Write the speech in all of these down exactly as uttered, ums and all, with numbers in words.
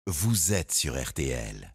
vous êtes sur R T L.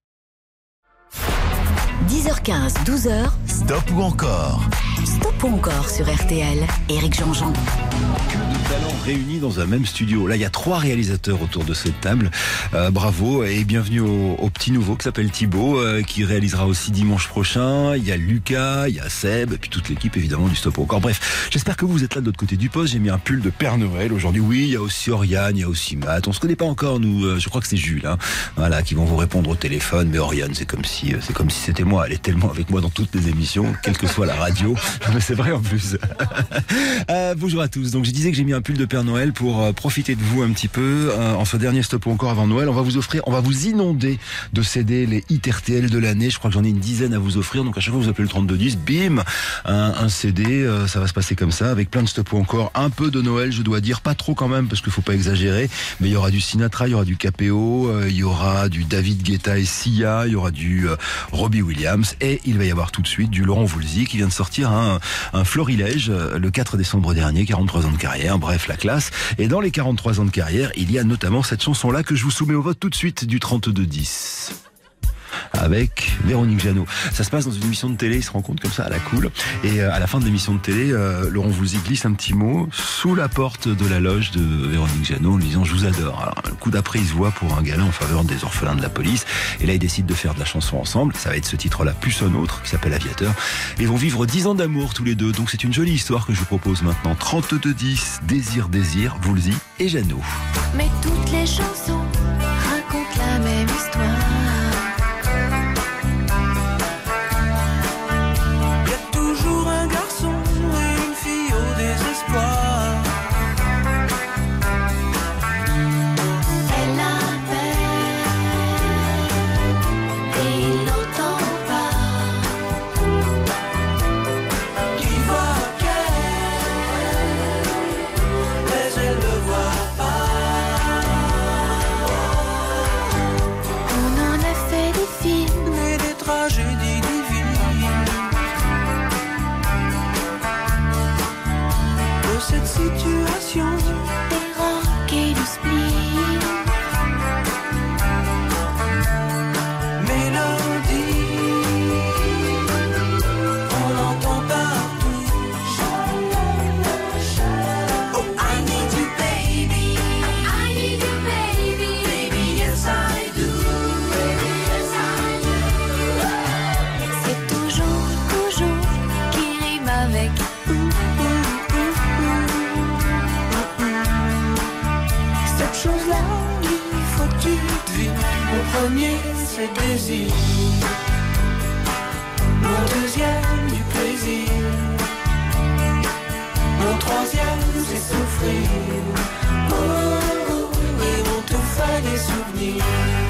dix heures quinze, douze heures. Stop ou encore? Stop ou encore sur R T L. Éric Jean-Jean. Que de talents réunis dans un même studio. Là, il y a trois réalisateurs autour de cette table. Euh, bravo et bienvenue au, au petit nouveau qui s'appelle Thibaut, euh, qui réalisera aussi dimanche prochain. Il y a Lucas, il y a Seb, et puis toute l'équipe évidemment du Stop ou encore. Bref, j'espère que vous êtes là de l'autre côté du poste. J'ai mis un pull de Père Noël aujourd'hui. Oui, il y a aussi Oriane, il y a aussi Matt. On se connaît pas encore, nous. Euh, je crois que c'est Jules, hein, voilà, qui vont vous répondre au téléphone. Mais Oriane, c'est comme si, c'est comme si c'était moi. Elle est tellement avec moi dans toutes les émissions, quelle que soit la radio. Mais c'est vrai en plus. euh, bonjour à tous. Donc je disais que j'ai mis un pull de Père Noël pour euh, profiter de vous un petit peu euh, en ce dernier Stop ou encore avant Noël. On va vous offrir, on va vous inonder de C D les hits R T L de l'année. Je crois que j'en ai une dizaine à vous offrir. Donc à chaque fois vous appelez le trente-deux dix, bim, un, un C D. Euh, ça va se passer comme ça, avec plein de Stop ou encore, un peu de Noël, je dois dire, pas trop quand même parce qu'il faut pas exagérer. Mais il y aura du Sinatra, il y aura du K P O, euh, il y aura du David Guetta et Sia, il y aura du euh, Robbie Williams et il va y avoir tout de suite du Laurent Voulzy qui vient de sortir un, un florilège euh, le quatre décembre dernier, quarante-trois ans de carrière. Bref, la classe. Et dans les quarante-trois ans de carrière, il y a notamment cette chanson-là que je vous soumets au vote tout de suite du trente-deux dix. Avec Véronique Jeannot. Ça se passe dans une émission de télé, il se rend compte comme ça à la cool. Et à la fin de l'émission de télé, euh, Laurent Voulzy glisse un petit mot sous la porte de la loge de Véronique Jeannot en lui disant « Je vous adore ». Alors, le coup d'après, il se voit pour un gala en faveur des orphelins de la police. Et là, ils décident de faire de la chanson ensemble. Ça va être ce titre-là, plus un autre, qui s'appelle Aviateur. Ils vont vivre dix ans d'amour tous les deux. Donc c'est une jolie histoire que je vous propose maintenant. trente-deux dix, Désir, Désir, Voulzy et Jeannot. Mais toutes les chansons racontent la même histoire. Désir, mon deuxième du plaisir, mon troisième c'est souffrir, oh, oh, et on te fait des souvenirs.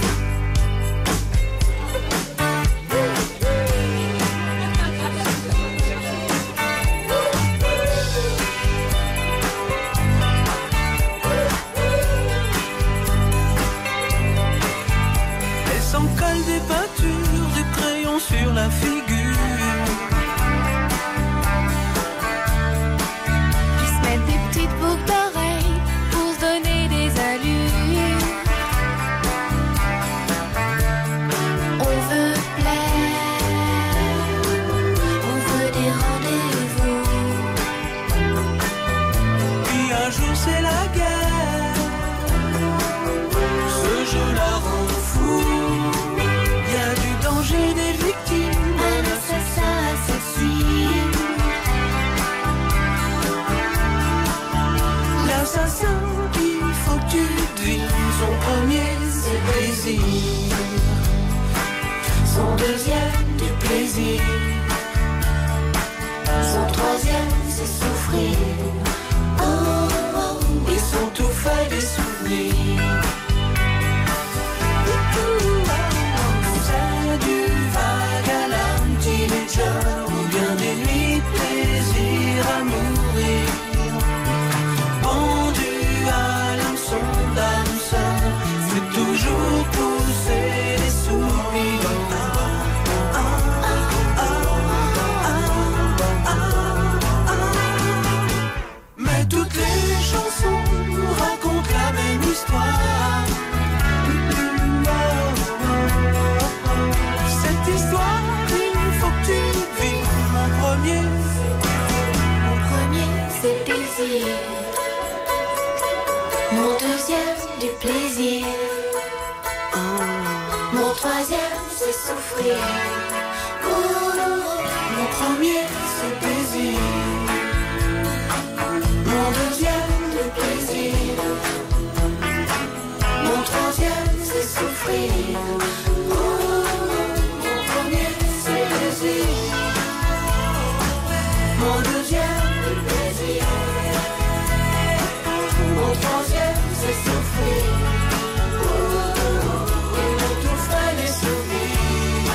Sur la figure, ils se mettent des petites boucles d'oreilles pour se donner des allures. On veut plaire, on veut des rendez-vous. Puis un jour c'est la guerre, ce jeu la rend fou. Il y a du danger, des victimes, un assassin assassine. L'assassin, il faut que tu devines. Son premier c'est plaisir, son deuxième du plaisir, son troisième c'est souffrir, oh, oh, ils sont tout faits des souvenirs. Ou bien des nuits de plaisir à mourir, pendu à l'hameçon d'âme sœur, c'est toujours pousser des soupirs. Mais toutes les chansons racontent la même histoire. plaisir. Mon deuxième du plaisir. Mon troisième c'est souffrir. Mon premier c'est plaisir. Mon deuxième du plaisir. Mon troisième c'est souffrir. Mon premier c'est plaisir. Mon deuxième du plaisir. Mon troisième c'est souffrir. Et mon tout frais les souvenirs.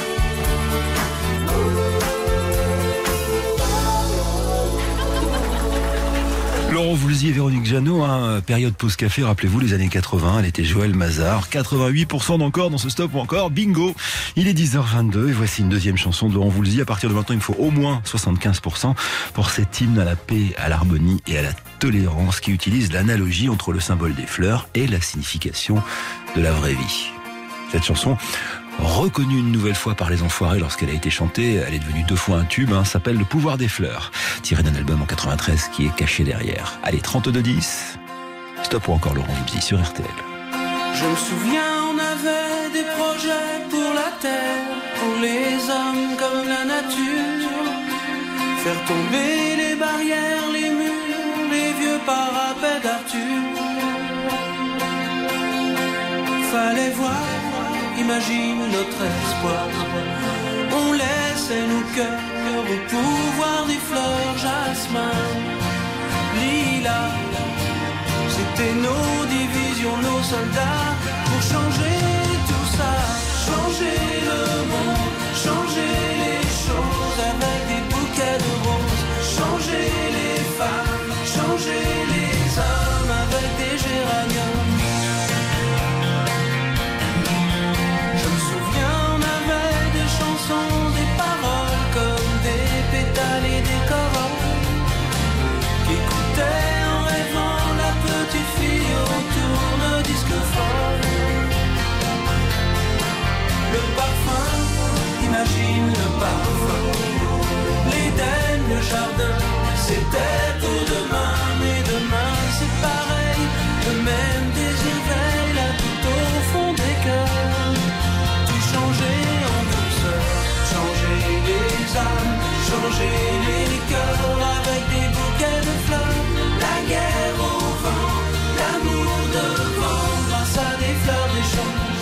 Laurent Voulzy et Véronique Jeannot, hein, période pause café, rappelez-vous les années quatre-vingts, elle était Joël Mazar, quatre-vingt-huit pour cent d'encore dans ce stop ou encore, bingo. Il est dix heures vingt-deux et voici une deuxième chanson de Laurent Voulzy. À partir de maintenant, il faut au moins soixante-quinze pour cent pour cet hymne à la paix, à l'harmonie et à la tolérance qui utilise l'analogie entre le symbole des fleurs et la signification de la vraie vie. Cette chanson, reconnue une nouvelle fois par les Enfoirés lorsqu'elle a été chantée, elle est devenue deux fois un tube, hein, s'appelle Le pouvoir des fleurs, tiré d'un album en quatre-vingt-treize qui est caché derrière. Allez, trente-deux dix, stop ou encore Laurent Voulzy sur R T L. Je me souviens, on avait des projets pour la terre, pour les hommes comme la nature, faire tomber les barrières, les murs, les vieux parapets d'Arthur. Fallait voir, imagine notre espoir. On laissait nos cœurs au pouvoir des fleurs, jasmin, lilas. C'était nos divisions, nos soldats, pour changer tout ça, changer le monde, changer les choses avec des bouquets de roses, changer les femmes, changer les hommes avec des géraniums. Des paroles comme des pétales et des corolles qu'écoutait en rêvant la petite fille au tourne-disque folle. Le parfum, imagine le parfum, l'Éden, le jardin, c'était pour demain, mais demain c'est pareil, le même désir veille là tout au fond des cœurs, tout changer en douceur. Changer les âmes, changer les cœurs avec des bouquets de fleurs. La guerre au vent, l'amour devant, grâce à des fleurs d'échange.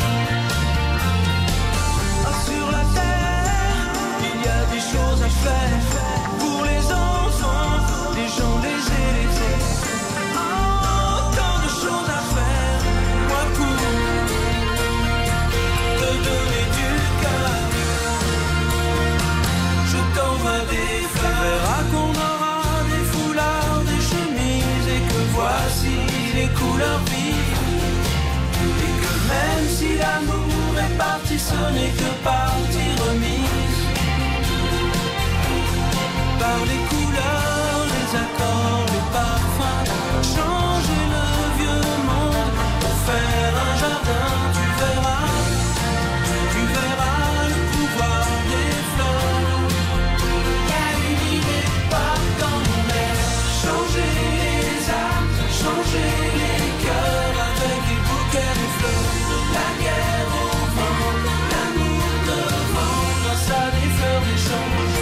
Ah, sur la terre, il y a des choses à faire pour les enfants, les gens, les électrons. Oh, tant de choses à faire, moi pour te donner du cœur. Des fleurs. On verra qu'on aura des foulards, des chemises et que voici les couleurs vives. Et que même si l'amour est parti, ce n'est que partie remise. Par les couleurs, les accords, les parfums, changer le vieux monde pour faire un jardin, tu verras, tu verras le pouvoir des fleurs. Changer les âmes, changer les cœurs avec des bouquets de fleurs. La guerre au vent, l'amour devant, grâce à des fleurs d'échange.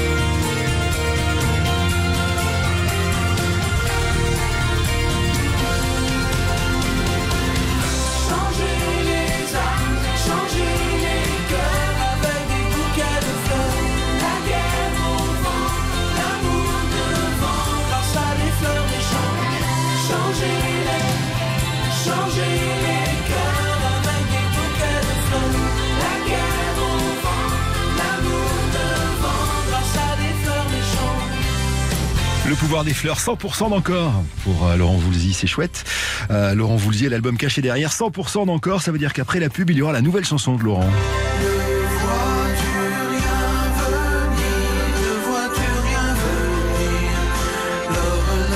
Changer les âmes, changer les cœurs avec des bouquets de fleurs. La guerre au vent, l'amour devant, grâce à des fleurs d'échange. Changer les, changer les cœurs avec des bouquets de fleurs. La guerre au vent, l'amour devant, grâce à des fleurs d'échange. Le pouvoir des fleurs, cent pour cent d'encore pour euh, Laurent Voulzy, c'est chouette. Euh, Laurent Voulzy et l'album caché derrière, cent pour cent d'encore, ça veut dire qu'après la pub, il y aura la nouvelle chanson de Laurent.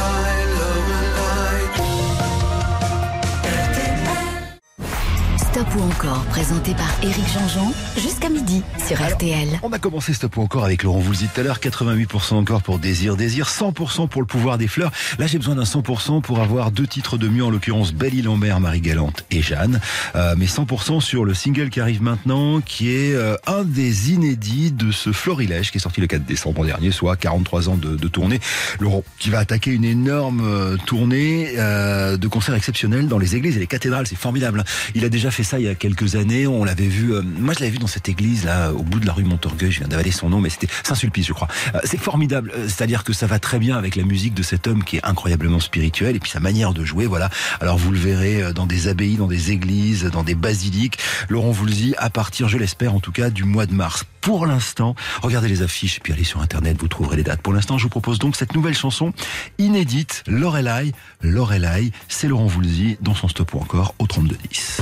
Stop ou encore, présenté par Éric Jean-Jean, jusqu'à midi sur Alors, R T L. On a commencé Stop ou encore avec Laurent, vous le disiez tout à l'heure, quatre-vingt-huit pour cent encore pour Désir, Désir, cent pour cent pour Le pouvoir des fleurs. Là, j'ai besoin d'un cent pour cent pour avoir deux titres de mieux, en l'occurrence Belly Lambert, Marie Galante et Jeanne. Euh, mais cent pour cent sur le single qui arrive maintenant, qui est euh, un des inédits de ce Florilège qui est sorti le quatre décembre dernier, soit quarante-trois ans de, de tournée. Laurent, qui va attaquer une énorme euh, tournée euh, de concerts exceptionnels dans les églises et les cathédrales. C'est formidable. Il a déjà fait ça il y a quelques années. On l'avait vu, euh, moi je l'avais vu dans cette église là, au bout de la rue Montorgueil. Je viens d'avaler son nom, mais c'était Saint-Sulpice, je crois. Euh, c'est formidable. C'est-à-dire que ça va très bien avec la musique de cet homme qui est incroyablement spirituel et puis sa manière de jouer. Voilà. Alors vous le verrez dans des abbayes, dans des églises, dans des basiliques. Laurent Voulzy, à partir, je l'espère en tout cas, du mois de mars. Pour l'instant, regardez les affiches et puis allez sur internet, vous trouverez les dates. Pour l'instant, je vous propose donc cette nouvelle chanson inédite, Lorelai. Lorelai, c'est Laurent Voulzy dans son Stop ou encore au trente-deux dix.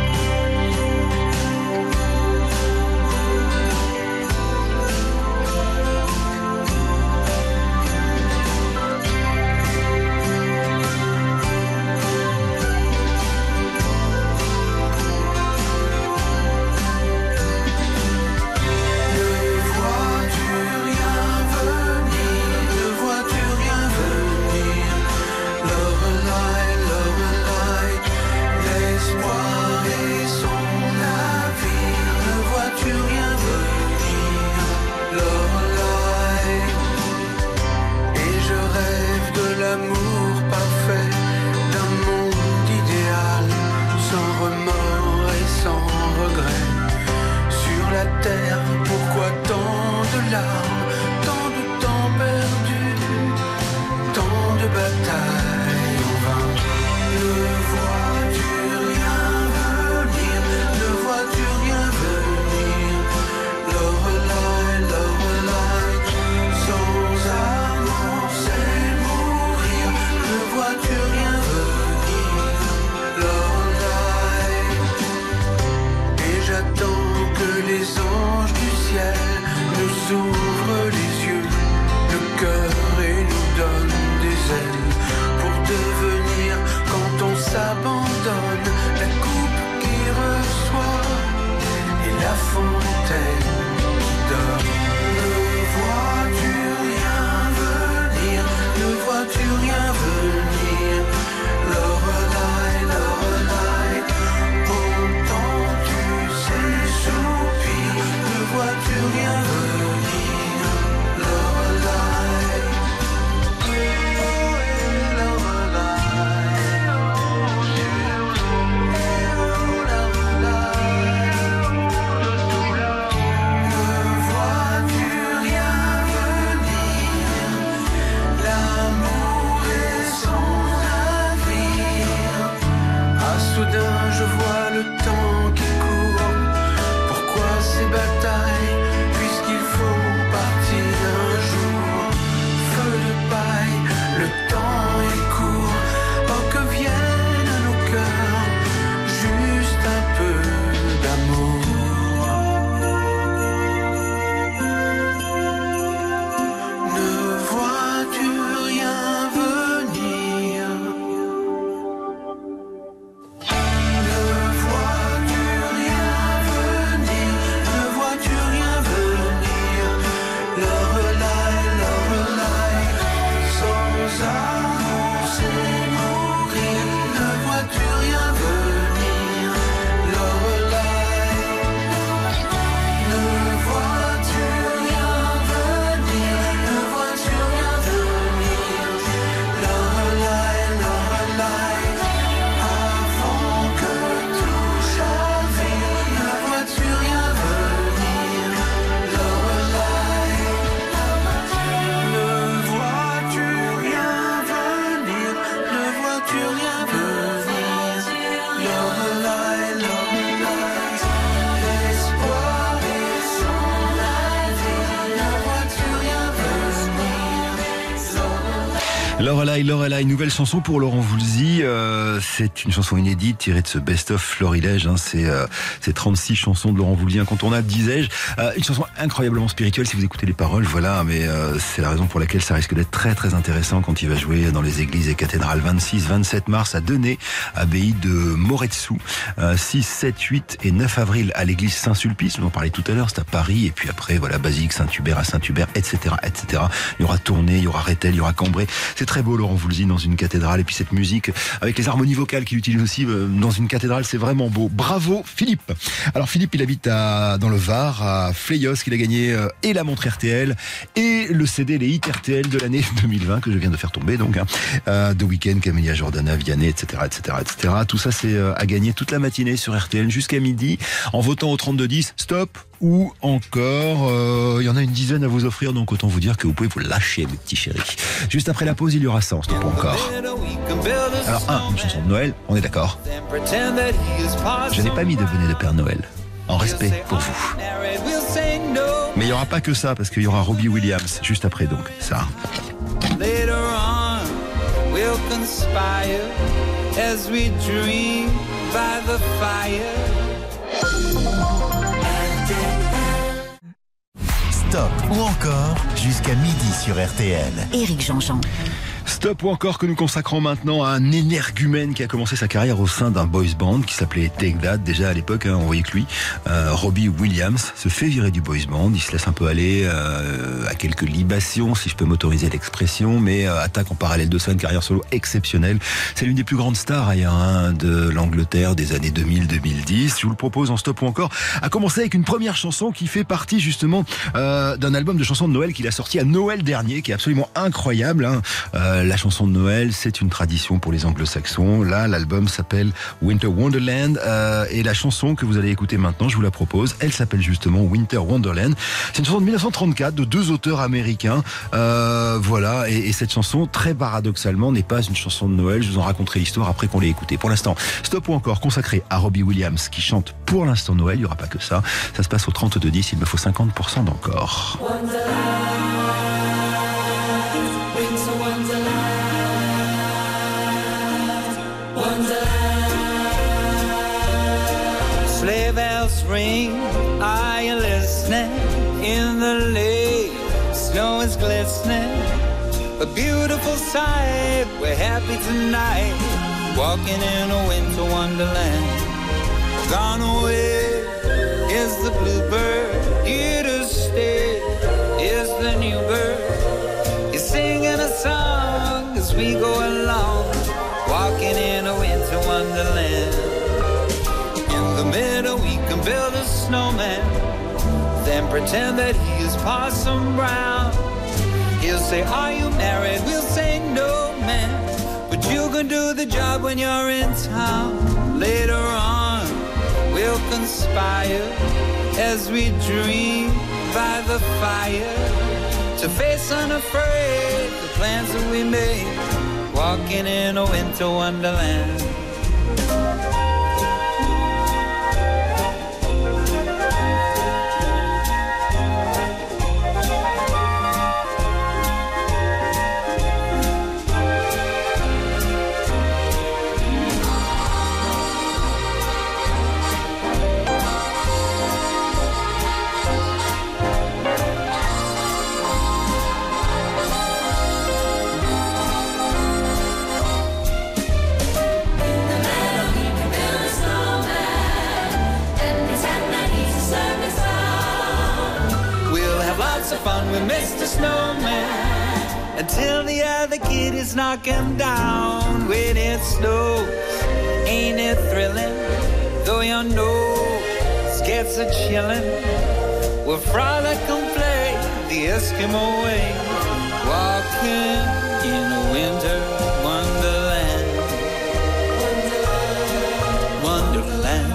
Pourquoi tant de larmes, tant de temps perdu, tant de batailles en vain? Ne vois-tu rien venir? Ne vois-tu rien venir? Lorelai, Lorelai, sans amant c'est mourir. Ne vois-tu rien venir? Lorelai, et j'attends que les anges du ciel nous ouvrent les yeux, le cœur et nous donnent des ailes pour devenir, quand on s'abandonne, la coupe qui reçoit et la fontaine qui donne. Ne vois-tu rien venir? Ne vois-tu rien venir? Lorelai, Lorelai, entends-tu ces soupirs? Ne vois-tu rien venir? Lorelai, Lorelai, nouvelle chanson pour Laurent Voulzy. Euh, c'est une chanson inédite tirée de ce best-of Florilège. Hein. C'est, euh, c'est trente-six chansons de Laurent Voulzy incontournables, disais-je. Euh, une chanson incroyablement spirituelle si vous écoutez les paroles. Voilà, mais euh, c'est la raison pour laquelle ça risque d'être très très intéressant quand il va jouer dans les églises et cathédrales. vingt-six vingt-sept mars à Denay, abbaye de Moretsu. Euh, six, sept, huit et neuf avril à l'église Saint-Sulpice. On en parlait tout à l'heure, c'est à Paris. Et puis après, voilà, basilique Saint-Hubert à Saint-Hubert, et cetera, et cetera. Il y aura Tournai, il y aura Rethel, il y aura Cambrai. C'est très beau, Laurent Voulzy, dans une cathédrale. Et puis cette musique, avec les harmonies vocales qu'il utilise aussi dans une cathédrale, c'est vraiment beau. Bravo, Philippe. Alors, Philippe, il habite à, dans le Var, à Fléos, qu'il a gagné euh, et la montre R T L, et le C D, les hits R T L de l'année deux mille vingt, que je viens de faire tomber, donc, hein. Euh, The Weeknd, Camélia Jordana, Vianney, et cetera, et cetera, et cetera. Tout ça, c'est euh, à gagner toute la matinée sur R T L jusqu'à midi, en votant au trente-deux dix, stop, ou encore, euh, il y en a une dizaine à vous offrir, donc autant vous dire que vous pouvez vous lâcher, mes petits chéris. Juste après la pause, il y aura ça, on stop encore. Alors, un, une chanson de Noël, on est d'accord. Je n'ai pas mis de bonnet de Père Noël, en respect pour vous. Mais il n'y aura pas que ça, parce qu'il y aura Robbie Williams, juste après, donc, ça. Later on, we'll conspire as we dream by the fire. Stop ou encore jusqu'à midi sur R T L. Éric Jean-Jean. Stop ou encore que nous consacrons maintenant à un énergumène qui a commencé sa carrière au sein d'un boys band qui s'appelait Take That. Déjà à l'époque, hein, on voyait que lui, euh, Robbie Williams, se fait virer du boys band. Il se laisse un peu aller euh, à quelques libations, si je peux m'autoriser l'expression, mais euh, attaque en parallèle de ça une carrière solo exceptionnelle. C'est l'une des plus grandes stars ailleurs, hein, de l'Angleterre des années deux mille à deux mille dix. Je vous le propose en Stop ou encore, à commencer avec une première chanson qui fait partie justement euh, d'un album de chansons de Noël qu'il a sorti à Noël dernier, qui est absolument incroyable. Hein. Euh, La chanson de Noël, c'est une tradition pour les anglo-saxons. Là, l'album s'appelle Winter Wonderland euh, et la chanson que vous allez écouter maintenant, je vous la propose, elle s'appelle justement Winter Wonderland. C'est une chanson de dix-neuf cent trente-quatre de deux auteurs américains. Euh, voilà, et, et cette chanson, très paradoxalement, n'est pas une chanson de Noël. Je vous en raconterai l'histoire après qu'on l'ait écoutée. Pour l'instant, Stop ou encore consacré à Robbie Williams qui chante pour l'instant Noël. Il n'y aura pas que ça. Ça se passe au trente-deux dix. Il me faut cinquante pour cent d'encore. Sleigh bells ring, are you listening? In the lane, snow is glistening. A beautiful sight, we're happy tonight. Walking in a winter wonderland. Gone away is the bluebird, here to stay is the new bird. He's singing a song as we go along. Walking in a winter wonderland. In the middle we can build a snowman, then pretend that he is Parson Brown. He'll say, are you married? We'll say, no, man, but you can do the job when you're in town. Later on we'll conspire as we dream by the fire, to face unafraid the plans that we made. Walking in a winter wonderland. Fun with Mister Snowman until the other kid is knocking down. When it snows, ain't it thrilling? Though your nose gets a chillin', we'll frolic and play the Eskimo way. Walking in a winter wonderland. Wonderland.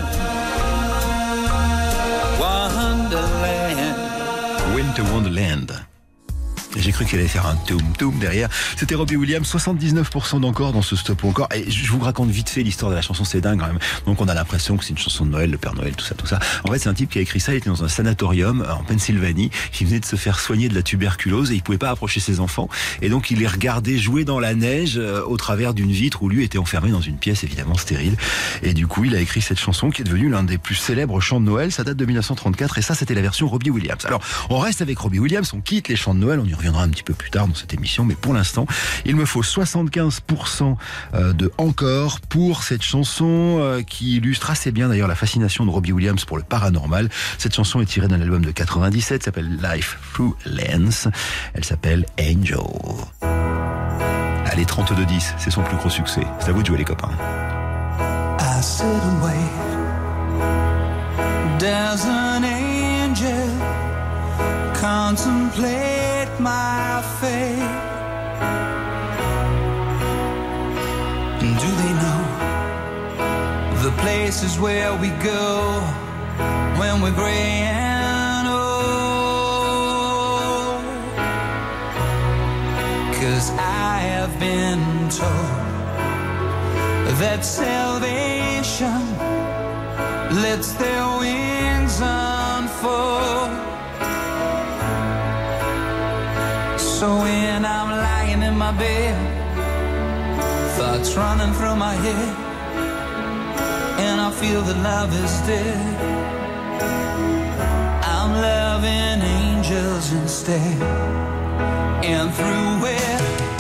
Wonderland. Winter Wonderland. J'ai cru qu'elle allait faire un toum toum derrière. C'était Robbie Williams, soixante-dix-neuf pour cent d'encore dans ce stop ou encore. Et je vous raconte vite fait l'histoire de la chanson, c'est dingue quand même. Donc on a l'impression que c'est une chanson de Noël, le Père Noël, tout ça, tout ça. En fait, c'est un type qui a écrit ça, il était dans un sanatorium en Pennsylvanie. Il venait de se faire soigner de la tuberculose et il pouvait pas approcher ses enfants. Et donc il les regardait jouer dans la neige euh, au travers d'une vitre où lui était enfermé dans une pièce évidemment stérile. Et du coup, il a écrit cette chanson qui est devenue l'un des plus célèbres chants de Noël. Ça date de mille neuf cent trente-quatre et ça, c'était la version Robbie Williams. Alors, on reste avec Robbie Williams, on quitte les chants de Noël, on y reviendra un petit peu plus tard dans cette émission, mais pour l'instant, il me faut soixante-quinze pour cent de encore pour cette chanson qui illustre assez bien d'ailleurs la fascination de Robbie Williams pour le paranormal. Cette chanson est tirée d'un album de quatre-vingt-dix-sept, s'appelle Life Through Lens. Elle s'appelle Angel. Allez, trente-deux dix, c'est son plus gros succès. C'est à vous de jouer les copains. I sit and wait. There's an angel contemplate my fate. And do they know the places where we go when we're gray and old? 'Cause I have been told that salvation lets their wings unfold. So when I'm lying in my bed, thoughts running through my head, and I feel that love is dead, I'm loving angels instead. And through it,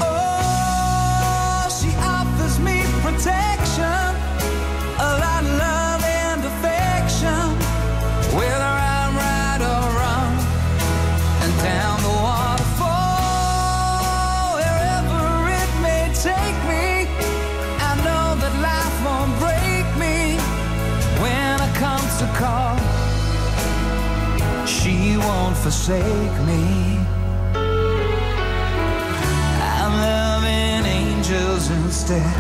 oh, she offers me protection, a lot of love and affection, whether I'm right or wrong, and down the waterfall, wherever it may take me, I know that life won't break me. When I come to call, she won't forsake me. I'm loving angels instead.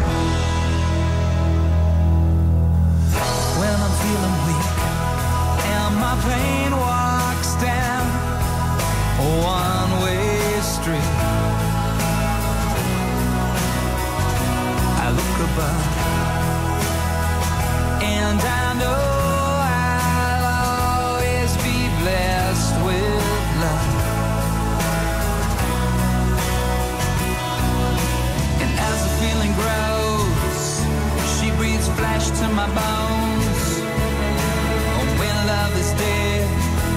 When I'm feeling weak and my pain walks down a one-way street, I look above and I know I'll always be blessed with love. And as the feeling grows, she breathes flesh to my bones. When love is dead,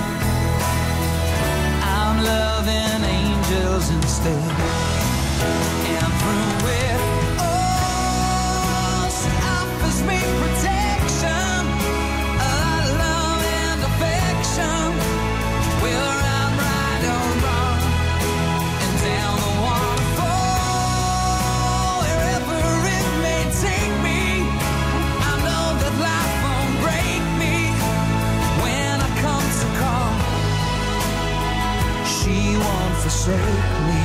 I'm loving angels instead. And through it, oh, she offers me protection, a lot of love and affection, whether I'm right or wrong, and down the waterfall, wherever it may take me, I know that life won't break me. When I come to call, she won't forsake me.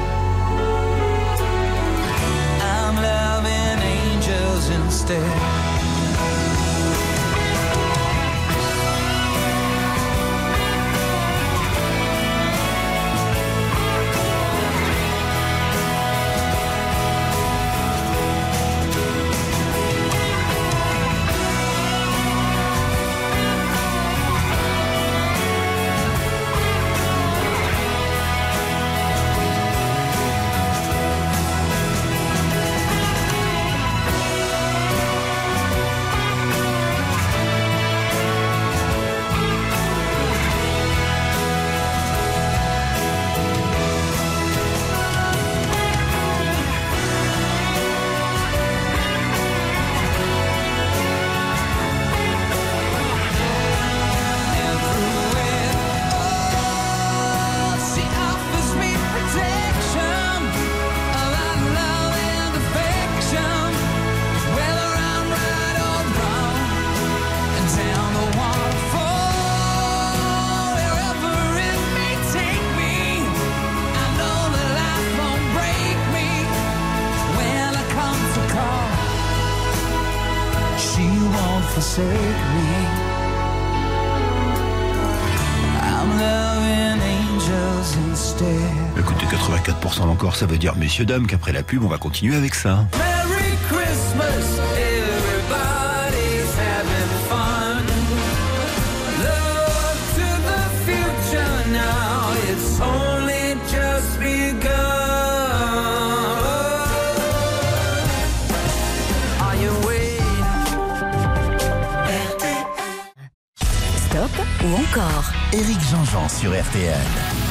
I'm loving angels instead. quatre pour cent encore, ça veut dire, messieurs, dames, qu'après la pub, on va continuer avec ça. Merry Christmas, everybody's having fun. Look to the future now, it's only just begun. Are you waiting? Stop ou encore? Éric Jean-Jean sur R T L.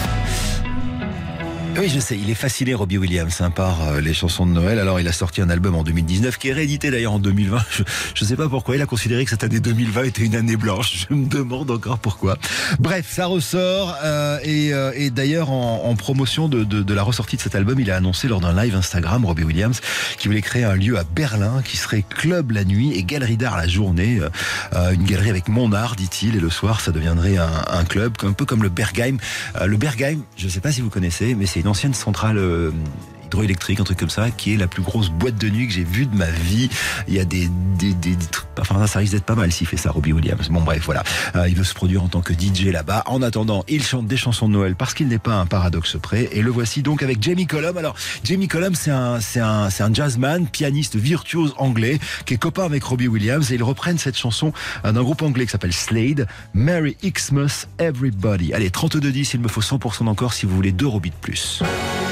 Oui, je sais, il est fasciné, Robbie Williams, hein, par euh, les chansons de Noël. Alors, il a sorti un album en deux mille dix-neuf, qui est réédité d'ailleurs en deux mille vingt. Je ne sais pas pourquoi. Il a considéré que cette année deux mille vingt était une année blanche. Je me demande encore pourquoi. Bref, ça ressort. Euh, et, euh, et d'ailleurs, en, en promotion de, de, de la ressortie de cet album, il a annoncé lors d'un live Instagram, Robbie Williams, qu'il voulait créer un lieu à Berlin qui serait club la nuit et galerie d'art la journée. Euh, une galerie avec mon art, dit-il. Et le soir, ça deviendrait un, un club, un peu comme le Berghain. Euh, le Berghain, je ne sais pas si vous connaissez, mais c'est une ancienne centrale euh, hydroélectrique, un truc comme ça, qui est la plus grosse boîte de nuit que j'ai vue de ma vie. Il y a des, des, des, des trucs, enfin ça risque d'être pas mal s'il fait ça, Robbie Williams. Bon bref, voilà. Euh, il veut se produire en tant que D J là-bas. En attendant, il chante des chansons de Noël parce qu'il n'est pas un paradoxe près. Et le voici donc avec Jamie Cullum. Alors, Jamie Cullum, c'est un, c'est un, c'est un jazzman, pianiste virtuose anglais, qui est copain avec Robbie Williams, et ils reprennent cette chanson d'un groupe anglais qui s'appelle Slade, Merry Xmas Everybody. Allez, trente-deux dix, il me faut cent pour cent encore si vous voulez deux Robbie de plus.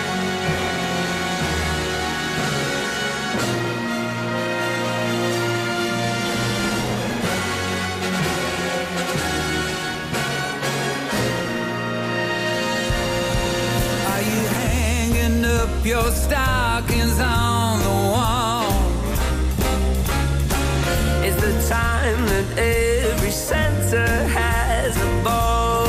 Your stockings on the wall. It's the time that every Santa has a ball.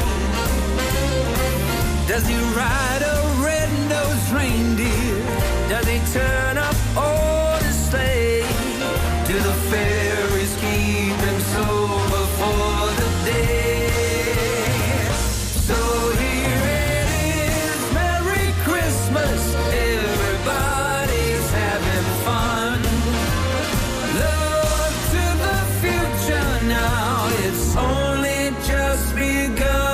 Does he ride a red-nosed reindeer? Does he turn up all the sleigh? Do the fairies keep him sober for the day? So here it is, Merry Christmas. Everybody's having fun. Look to the future now, it's only just begun.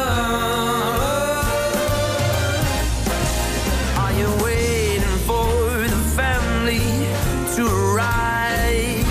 Are you waiting for the family to arrive?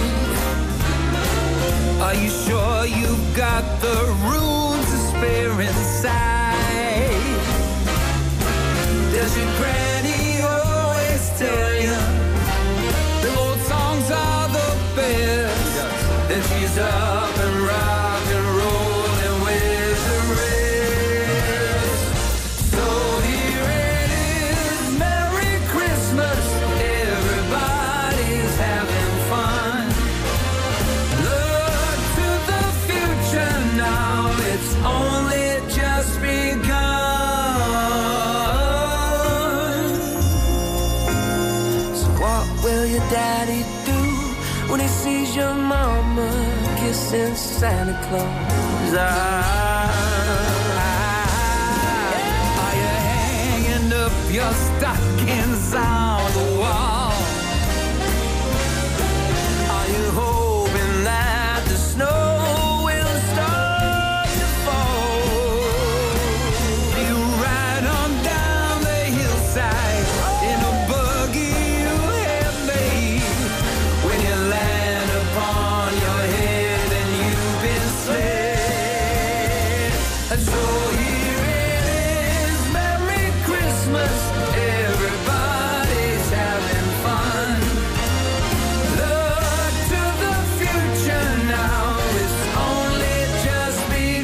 Are you sure you've got the room to spare inside? Does your granny always tell you the old songs are the best? That she's up and rock and rollin' with the rest. So here it is, Merry Christmas, everybody's having fun. Look to the future now, it's only just begun. What will your daddy do when he sees your mama kissing Santa Claus? Ah, are you hanging up your stockings on the wall? Are you hoping that the snow will start to fall? Do you ride on down the hillside in a buggy you have made? When you land upon your head and you've been slid. And so here it is, Merry Christmas, everybody's having fun. Look to the future now, it's only just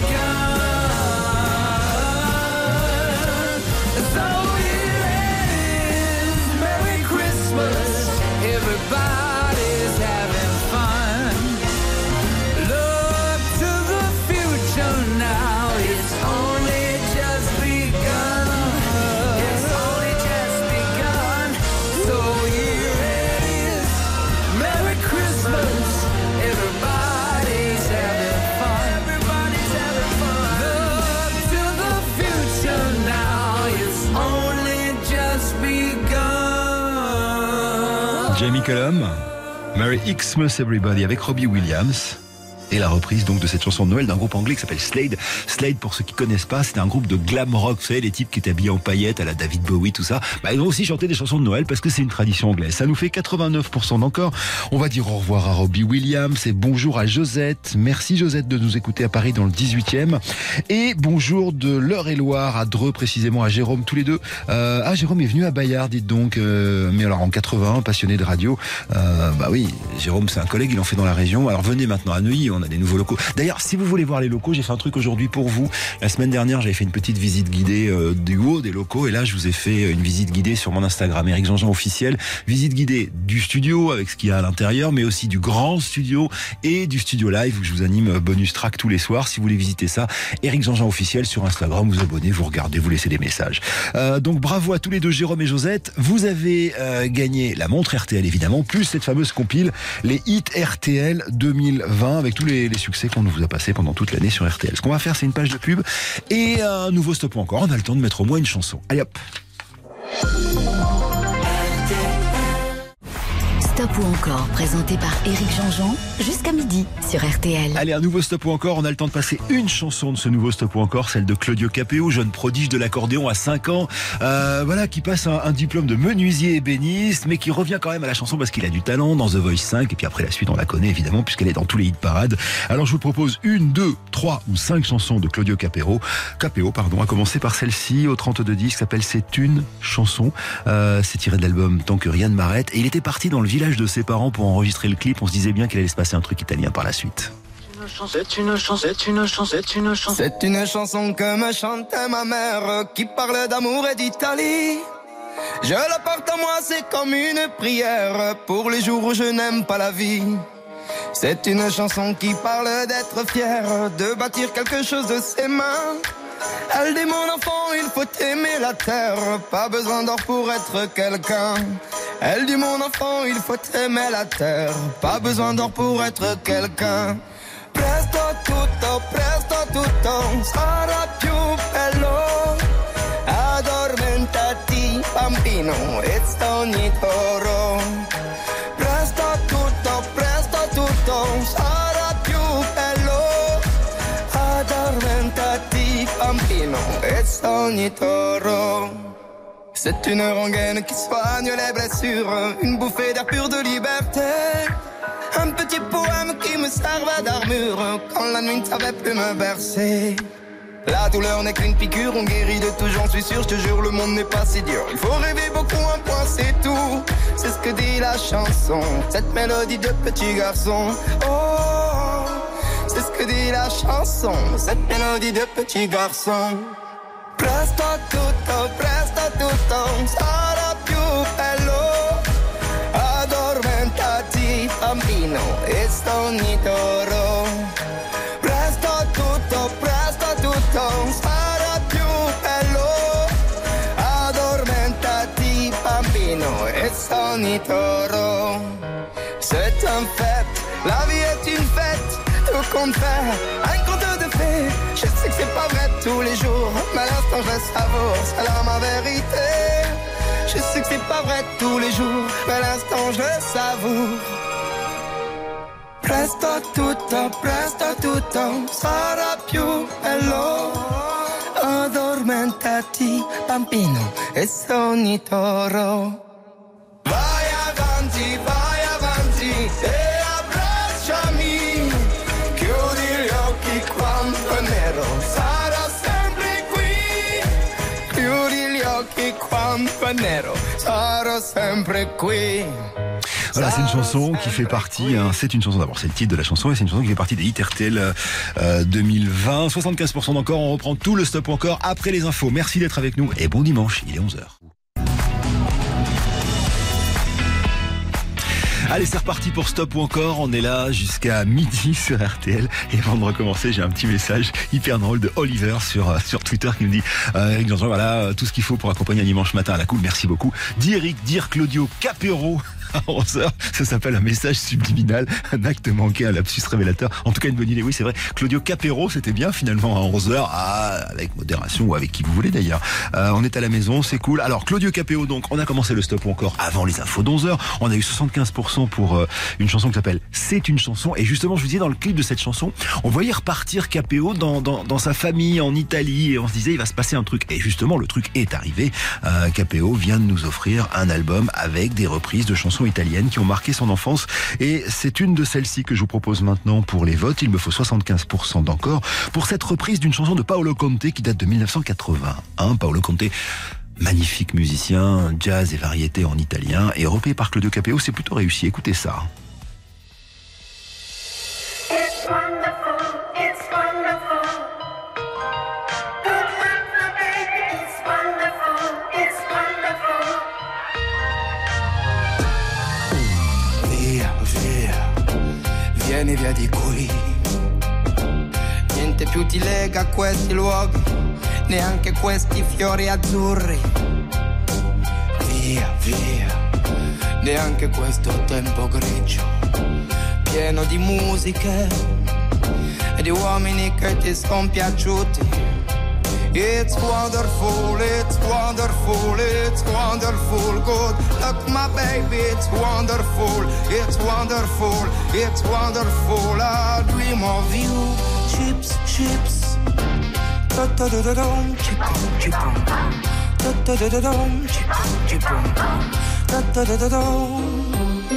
begun. So here it is, Merry Christmas, everybody's having fun. Look to the future now, it's only just begun. It's only just begun. So here it is, Merry Christmas, everybody's having fun. Everybody's having fun. Look to the future now, it's only just begun. Jamie Cullum, Merry Xmas Everybody avec Robbie Williams. Et la reprise donc de cette chanson de Noël d'un groupe anglais qui s'appelle Slade. Slade, pour ceux qui connaissent pas, c'est un groupe de glam rock. Vous savez, les types qui étaient habillés en paillettes à la David Bowie, tout ça. Bah, ils ont aussi chanté des chansons de Noël parce que c'est une tradition anglaise. Ça nous fait quatre-vingt-neuf pour cent d'encore. On va dire au revoir à Robbie Williams et bonjour à Josette. Merci Josette de nous écouter à Paris dans le dix-huitième. Et bonjour de l'Eure-et-Loire à Dreux, précisément à Jérôme, tous les deux. Euh, ah, Jérôme est venu à Bayard, dites donc. Euh, mais alors en quatre-vingt-un, passionné de radio. Euh, bah oui, Jérôme, c'est un collègue, il en fait dans la région. Alors venez maintenant à Neuilly, on a des nouveaux locaux. D'ailleurs, si vous voulez voir les locaux, j'ai fait un truc aujourd'hui pour vous. La semaine dernière, j'avais fait une petite visite guidée euh, du haut des locaux. Et là, je vous ai fait une visite guidée sur mon Instagram, Éric Jean-Jean officiel. Visite guidée du studio avec ce qu'il y a à l'intérieur, mais aussi du grand studio et du studio live où je vous anime bonus track tous les soirs. Si vous voulez visiter ça, Éric Jean-Jean officiel sur Instagram, vous abonnez, vous regardez, vous laissez des messages. Euh, donc bravo à tous les deux, Jérôme et Josette. Vous avez euh, gagné la montre R T L évidemment, plus cette fameuse compile, les hits R T L deux mille vingt avec tous les, les succès qu'on vous a passés pendant toute l'année sur R T L. Ce qu'on va faire, c'est une page de pub et un nouveau stop ou encore. On a le temps de mettre au moins une chanson. Allez hop. Stop ou encore, présenté par Éric Jean-Jean, jusqu'à midi sur R T L. Allez, un nouveau Stop ou encore, on a le temps de passer une chanson de ce nouveau Stop ou encore, celle de Claudio Capéo, jeune prodige de l'accordéon à cinq ans, euh, voilà, qui passe un, un diplôme de menuisier ébéniste, mais qui revient quand même à la chanson parce qu'il a du talent dans The Voice cinq, et puis après la suite on la connaît évidemment puisqu'elle est dans tous les hit parades. Alors je vous propose une, deux, trois ou cinq chansons de Claudio Capéo, Capéo pardon, à commencer par celle-ci au trente-deux dix qui s'appelle C'est une chanson, euh, c'est tiré de l'album Tant que rien ne m'arrête, et il était parti dans le village de ses parents pour enregistrer le clip. On se disait bien qu'il allait se passer un truc italien par la suite. C'est une chanson, c'est une chanson, c'est une chanson. C'est une chanson que me chantait ma mère qui parlait d'amour et d'Italie. Je la porte à moi, c'est comme une prière pour les jours où je n'aime pas la vie. C'est une chanson qui parle d'être fier, de bâtir quelque chose de ses mains. Elle dit mon enfant, il faut aimer la terre, pas besoin d'or pour être quelqu'un. Elle dit mon enfant, il faut aimer la terre, pas besoin d'or pour être quelqu'un. Presto tutto, presto tutto sarà più bello. Addormentati bambino e ogni toro. Presto tutto, presto tutto sarà più bello. Addormentati bambino e ogni toro. C'est une rengaine qui soigne les blessures, une bouffée d'air pur de liberté. Un petit poème qui me servait d'armure quand la nuit ne savait plus me bercer. La douleur n'est qu'une piqûre, on guérit de tout, j'en suis sûr, je te jure, le monde n'est pas si dur. Il faut rêver beaucoup, un point c'est tout, c'est ce que dit la chanson, cette mélodie de petit garçon. Oh, c'est ce que dit la chanson, cette mélodie de petit garçon. Presto tutto, presto tutto sarà più bello. Addormentati bambino e ogni toro. Presto tutto, presto tutto sarà più bello. Addormentati bambino e ogni toro. C'est un fait, la vie est une fête. Tout compte fait, un conte de fées. Je sais que c'est pas vrai tous les jours, mais à l'instant je le savoure, c'est là ma vérité. Je sais que c'est pas vrai tous les jours, mais à l'instant je le savoure. Presto tutto, presto tutto sarà più bello. Addormentati bambino e ogni toro. Vai avanti, vai avanti e abbracciami. Chiudi gli occhi quando è nero, sarà sempre qui. Chiudi gli occhi quando è nero, sarò sempre qui. Voilà, c'est une chanson qui fait partie, hein, c'est une chanson d'abord, c'est le titre de la chanson et c'est une chanson qui fait partie des hits R T L euh, deux mille vingt. soixante-quinze pour cent d'encore, on reprend tout le stop encore après les infos. Merci d'être avec nous et bon dimanche, il est onze heures. Allez, c'est reparti pour Stop ou encore. On est là jusqu'à midi sur R T L. Et avant de recommencer, j'ai un petit message hyper drôle de Oliver sur sur Twitter qui me dit euh, Eric Jean-Jean, voilà tout ce qu'il faut pour accompagner un dimanche matin à la cool. Merci beaucoup. Dis Eric, dire Claudio Capéo. à onze heures. Ça s'appelle un message subliminal, un acte manqué, un lapsus révélateur. En tout cas, une bonne idée. Oui, c'est vrai. Claudio Capéro, c'était bien finalement à onze heures. Ah, avec modération ou avec qui vous voulez d'ailleurs. Euh, on est à la maison, c'est cool. Alors, Claudio Capéo, donc, on a commencé le stop ou encore avant les infos d'onze heures. On a eu soixante-quinze pour cent pour euh, une chanson qui s'appelle C'est une chanson. Et justement, je vous disais, dans le clip de cette chanson, on voyait repartir Capéo dans, dans, dans sa famille en Italie et on se disait, il va se passer un truc. Et justement, le truc est arrivé. Euh, Capéo vient de nous offrir un album avec des reprises de chansons italiennes qui ont marqué son enfance. Et c'est une de celles-ci que je vous propose maintenant pour les votes. Il me faut soixante-quinze pour cent d'encore pour cette reprise d'une chanson de Paolo Conte qui date de mille neuf cent quatre-vingt-un. Paolo Conte, magnifique musicien, jazz et variété en italien, et repris par Claudio Capéo, c'est plutôt réussi. Écoutez ça. It's wonderful, it's wonderful. Good luck, my baby, it's wonderful, it's wonderful. Via, via, vieni via di qui. Niente più ti lega a questi luoghi, neanche questi fiori azzurri. Via, via, neanche questo tempo grigio, pieno di musiche e di uomini che ti son piaciuti. It's wonderful, it's wonderful, it's wonderful. Good luck, my baby, it's wonderful, it's wonderful, it's wonderful. I dream of you. Chips, chips. Da-da-da-da-dum, chip-um, chip-um. Da-da-da-da-dum, chip-um, chip-um. Da-da-da-da-dum.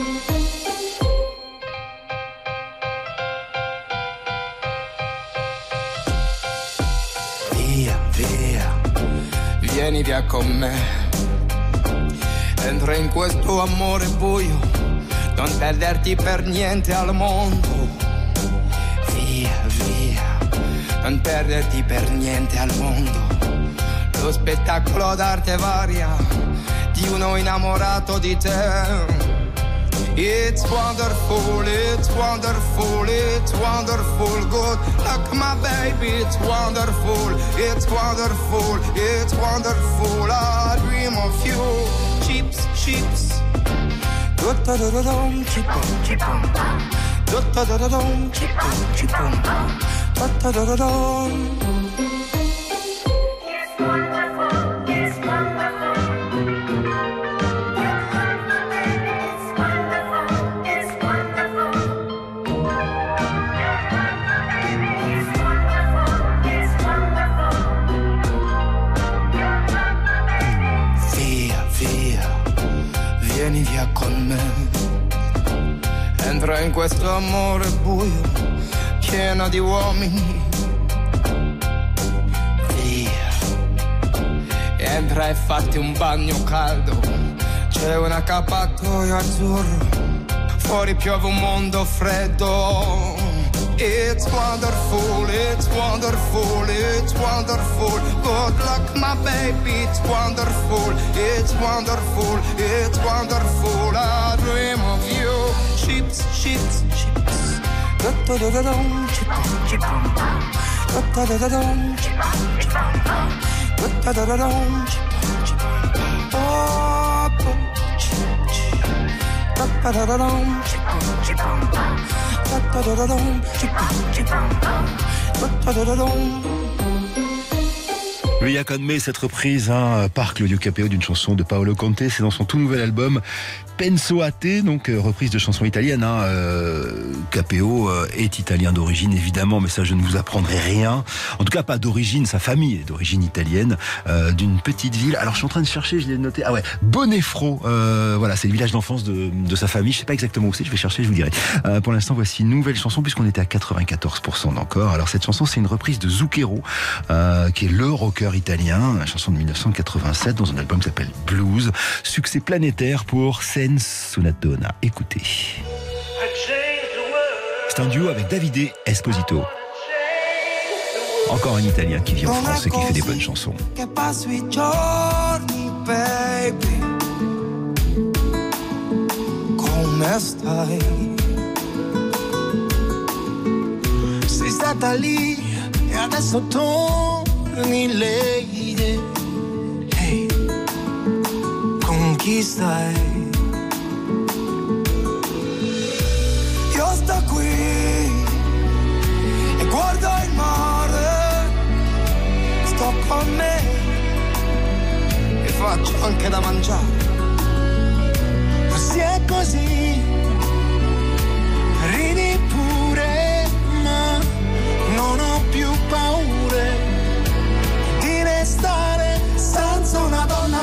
Via, via, vieni via con me. Entra in questo amore buio, non perderti per niente al mondo. Via, via, non perderti per niente al mondo. Lo spettacolo d'arte varia di uno innamorato di te. It's wonderful, it's wonderful, it's wonderful. Good luck, my baby, it's wonderful, it's wonderful, it's wonderful. I dream of you. Chips, chips. Da-da-da-da-dum, chip-um, chip-um. Da-da-da-da-dum, chip-um, chip-um. Da-da-da-da-dum. It's wonderful, it's wonderful. Vieni via con me, entra in questo amore buio, pieno di uomini. Via, entra e fatti un bagno caldo, c'è un accappatoio azzurro, fuori piove un mondo freddo. It's wonderful, it's wonderful, it's wonderful. Good luck, my baby, it's wonderful, it's wonderful, it's wonderful. I dream of you. Chips, chips, chips. Da-da-da-da-dum, chip-um, chip-um. Da-da-da-da-dum, chip-um, chip-um. Da-da-da-da-dum, chip-um, chip-um. Oh, chip, chip. Da-da-da-da-dum, chip-um, chip-um. Via con me, cette reprise hein, par Claudio Capéo d'une chanson de Paolo Conte, c'est dans son tout nouvel album Penso a te, donc euh, reprise de chanson italienne. Hein, euh, Capéo euh, est italien d'origine évidemment, mais ça je ne vous apprendrai rien. En tout cas pas d'origine, sa famille est d'origine italienne, euh, d'une petite ville. Alors je suis en train de chercher, je l'ai noté. Ah ouais, Bonefro. Euh, voilà, c'est le village d'enfance de, de sa famille. Je sais pas exactement où c'est. Je vais chercher, je vous dirai. Euh, pour l'instant, voici une nouvelle chanson puisqu'on était à quatre-vingt-quatorze pour cent d'encore. Alors cette chanson, c'est une reprise de Zucchero, euh, qui est le rocker italien, une chanson de mille neuf cent quatre-vingt-sept dans un album qui s'appelle Blues. Succès planétaire pour Senza una donna. Écoutez. C'est un duo avec Davide Esposito. Encore un Italien qui vit en France et qui fait des bonnes chansons. Che passo i giorni, baby. Come stai? Sei stata lì e adesso torni lei. Hey, con chi stai? faccio anche da mangiare. Così è così, ridi pure, ma non ho più paure di restare senza una donna.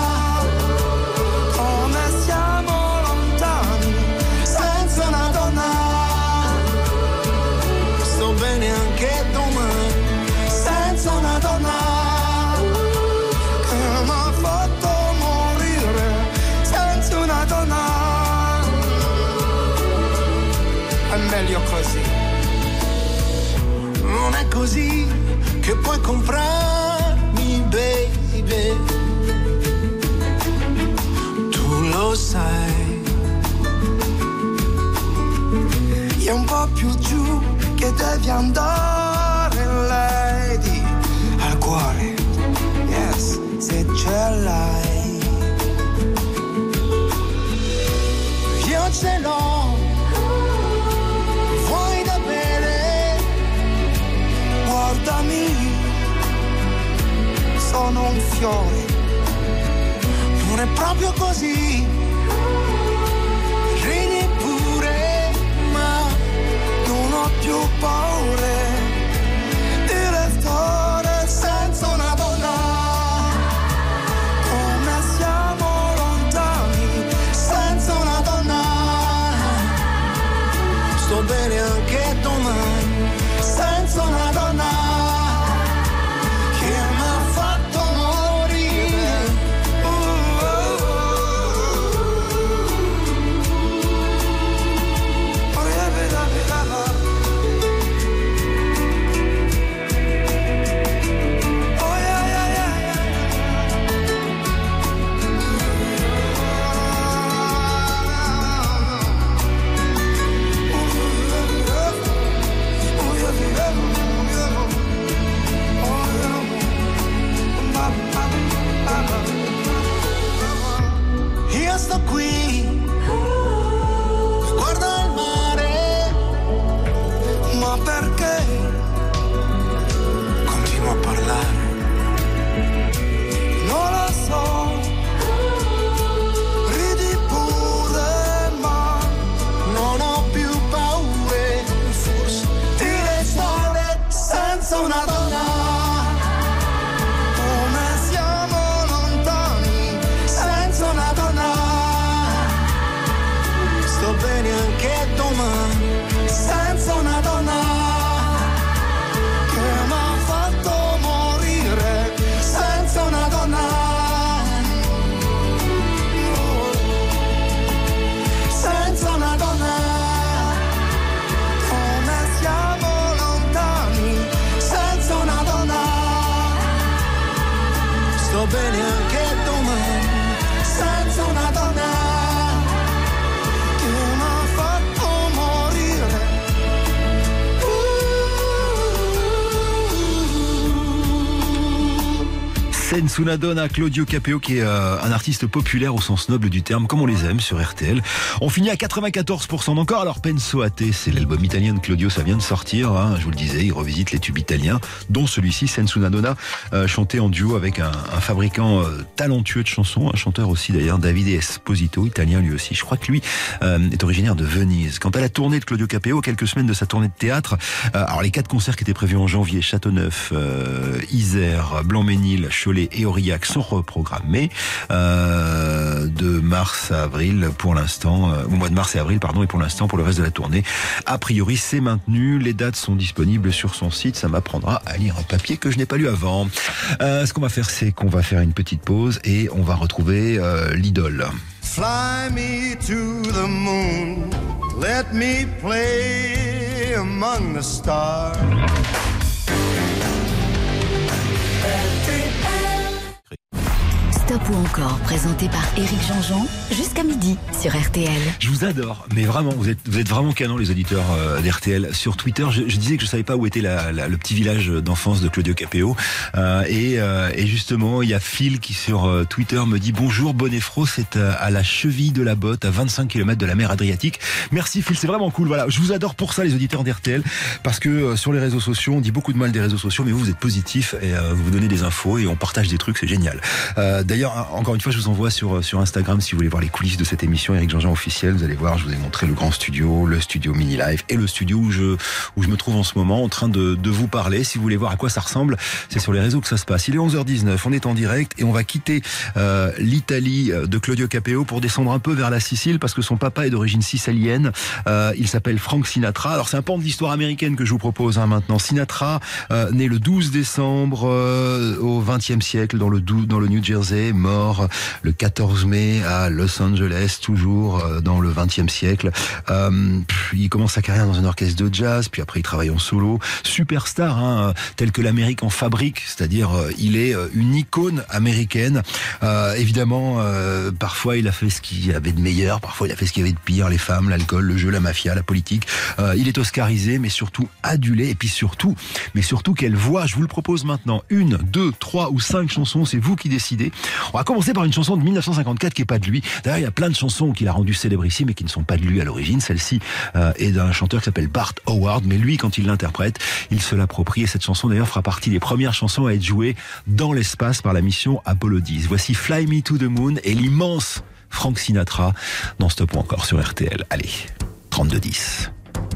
Come siamo lontani senza una donna. Sto bene anche domani senza una donna che mi ha fatto morire senza una donna. È meglio così. Non è così che puoi comprarmi, baby. Tu lo sai. È un po' più giù che devi andare, lady. Al cuore, yes, se ce l'hai. Io ce l'ho. Vuoi da bere? Guardami, sono un fiore. Non è proprio così. Ridi pure, ma non ho più paure di restare senza una donna. Come siamo lontani senza una donna. Sto bene anche domani senza una donna che mi ha fatto morire. Uh, uh, uh. Oh, yeah, yeah, yeah. Oh, yeah, yeah, yeah, io sto qui, guardo il mare, ma perché continuo a parlare? Non lo so, ridi pure, ma non ho più paure, forse, di restare senza una donna. Come siamo lontani senza una donna. Sto bene anche domani senza una donna che mi ha fatto morire senza una donna. Senza una donna. Come siamo lontani senza una donna. Sto bene anche domani senza una donna che mi ha fatto morire. Senza una donna, Claudio Capéo, qui est euh, un artiste populaire au sens noble du terme, comme on les aime sur R T L. On finit à quatre-vingt-quatorze pour cent encore. Alors Penso a te, c'est l'album italien de Claudio, ça vient de sortir, hein, je vous le disais, il revisite les tubes italiens, dont celui-ci, Senza una donna, euh, chanté en duo avec un, un fabricant euh, talentueux de chansons, un chanteur aussi d'ailleurs, Davide Esposito, italien lui aussi. Je crois que lui euh, est originaire de Venise. Quant à la tournée de Claudio Capéo, quelques semaines de sa tournée de théâtre, euh, alors les quatre concerts qui étaient prévus en janvier, Châteauneuf, euh, Isère, Blanc-Ménil, Cholet et Aurillac sont reprogrammés euh, de mars à avril pour l'instant, euh, au mois de mars et avril pardon, et pour l'instant pour le reste de la tournée. A priori c'est maintenu, les dates sont disponibles sur son site, ça m'apprendra à lire un papier que je n'ai pas lu avant. Euh, ce qu'on va faire c'est qu'on va faire une petite pause et on va retrouver euh, l'idole. Fly me to the moon, let me play among the stars. Stop ou encore, présenté par Éric Jean-Jean, jusqu'à midi sur R T L. Je vous adore, mais vraiment, vous êtes, vous êtes vraiment canons les auditeurs euh, d'R T L. Sur Twitter, je, je disais que je savais pas où était la, la, le petit village d'enfance de Claudio Capéo. Euh, et, euh, et justement, il y a Phil qui sur euh, Twitter me dit « Bonjour, Bonnefro, c'est à, à la cheville de la botte, à vingt-cinq kilomètres de la mer Adriatique. » Merci Phil, c'est vraiment cool. Voilà, je vous adore pour ça les auditeurs d'R T L, parce que euh, sur les réseaux sociaux, on dit beaucoup de mal des réseaux sociaux, mais vous, vous êtes positifs et euh, vous vous donnez des infos et on partage des trucs, c'est génial. Euh, D'ailleurs, encore une fois, je vous envoie sur, sur Instagram si vous voulez voir les coulisses de cette émission Éric Jean-Jean officiel. Vous allez voir, je vous ai montré le grand studio, le studio mini live et le studio où je, où je me trouve en ce moment en train de, de vous parler. Si vous voulez voir à quoi ça ressemble, c'est sur les réseaux que ça se passe. Il est onze heures dix-neuf, on est en direct et on va quitter euh, l'Italie de Claudio Capeo pour descendre un peu vers la Sicile parce que son papa est d'origine sicilienne. Euh, il s'appelle Frank Sinatra. Alors c'est un pan de l'histoire américaine que je vous propose hein, maintenant. Sinatra, euh, né le douze décembre euh, au vingtième siècle dans le, dans le New Jersey, mort le quatorze mai à Los Angeles, toujours euh, dans le vingtième siècle. Euh, il commence sa carrière dans un orchestre de jazz, puis après il travaille en solo. Superstar, hein, tel que l'Amérique en fabrique, c'est-à-dire euh, il est euh, une icône américaine. Euh, évidemment, euh, parfois il a fait ce qu'il y avait de meilleur, parfois il a fait ce qu'il y avait de pire, les femmes, l'alcool, le jeu, la mafia, la politique. Euh, il est oscarisé, mais surtout adulé, et puis surtout, mais surtout quelle voix. Je vous le propose maintenant. Une, deux, trois ou cinq chansons, c'est vous qui décidez. On va commencer par une chanson de mille neuf cent cinquante-quatre qui est pas de lui. D'ailleurs, il y a plein de chansons qu'il a rendues célèbres ici, mais qui ne sont pas de lui à l'origine. Celle-ci euh, est d'un chanteur qui s'appelle Bart Howard, mais lui, quand il l'interprète, il se l'approprie. Et cette chanson, d'ailleurs, fera partie des premières chansons à être jouées dans l'espace par la mission Apollo dix. Voici Fly Me to the Moon et l'immense Frank Sinatra dans Stop ou encore sur R T L. Allez, trente-deux dix.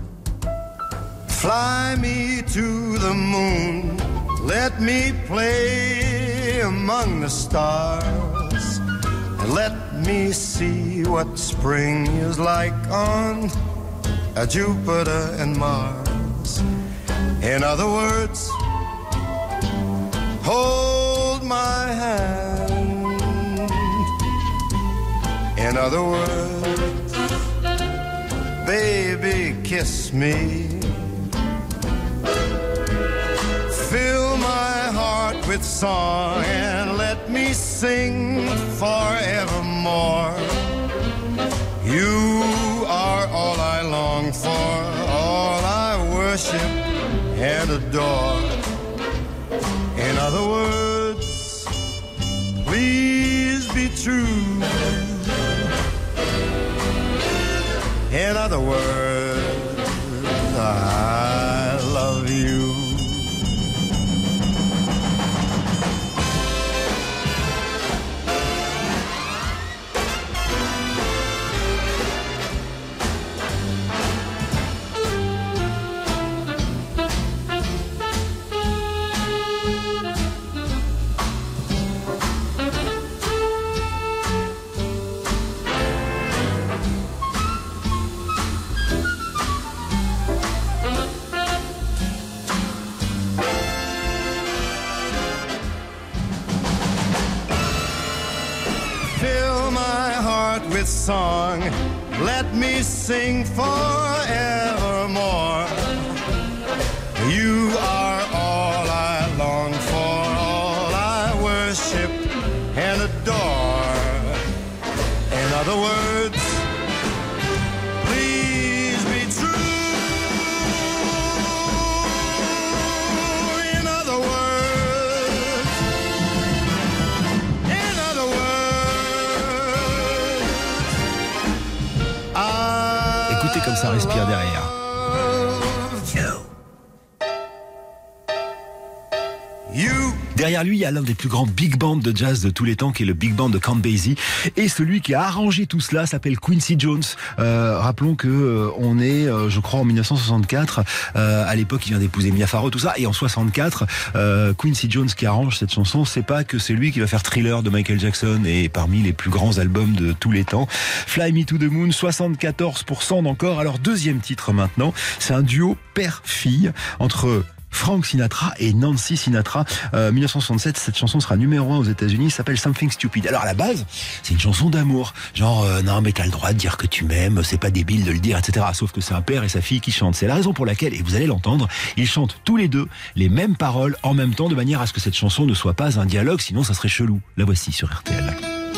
Fly me to the moon, let me play among the stars, and let me see what spring is like on a Jupiter and Mars. In other words, hold my hand. In other words, baby, kiss me. Fill my heart with song and let me sing forevermore. You are all I long for, all I worship and adore. In other words, please be true. In other words, I love you. With song, let me sing forevermore. You are all I long for, all I worship and adore. In other words, please be true. In other words, in other words. Écoutez comme ça respire derrière. Derrière lui, il y a l'un des plus grands big bands de jazz de tous les temps, qui est le big band de Count Basie. Et celui qui a arrangé tout cela s'appelle Quincy Jones. Euh, rappelons que euh, on est, euh, je crois, en mille neuf cent soixante-quatre. Euh, à l'époque, il vient d'épouser Mia Farrow, tout ça. Et en soixante-quatre, euh, Quincy Jones qui arrange cette chanson, c'est pas que c'est lui qui va faire Thriller de Michael Jackson et parmi les plus grands albums de tous les temps. Fly Me to the Moon, soixante-quatorze pour cent d'encore. Alors deuxième titre maintenant, c'est un duo père-fille entre Frank Sinatra et Nancy Sinatra. Euh, mille neuf cent soixante-sept, cette chanson sera numéro un aux États-Unis, s'appelle Something Stupid. Alors à la base, c'est une chanson d'amour, genre euh, non mais t'as le droit de dire que tu m'aimes, c'est pas débile de le dire, et cetera. Sauf que c'est un père et sa fille qui chantent. C'est la raison pour laquelle, et vous allez l'entendre, ils chantent tous les deux les mêmes paroles en même temps, de manière à ce que cette chanson ne soit pas un dialogue, sinon ça serait chelou. La voici sur R T L.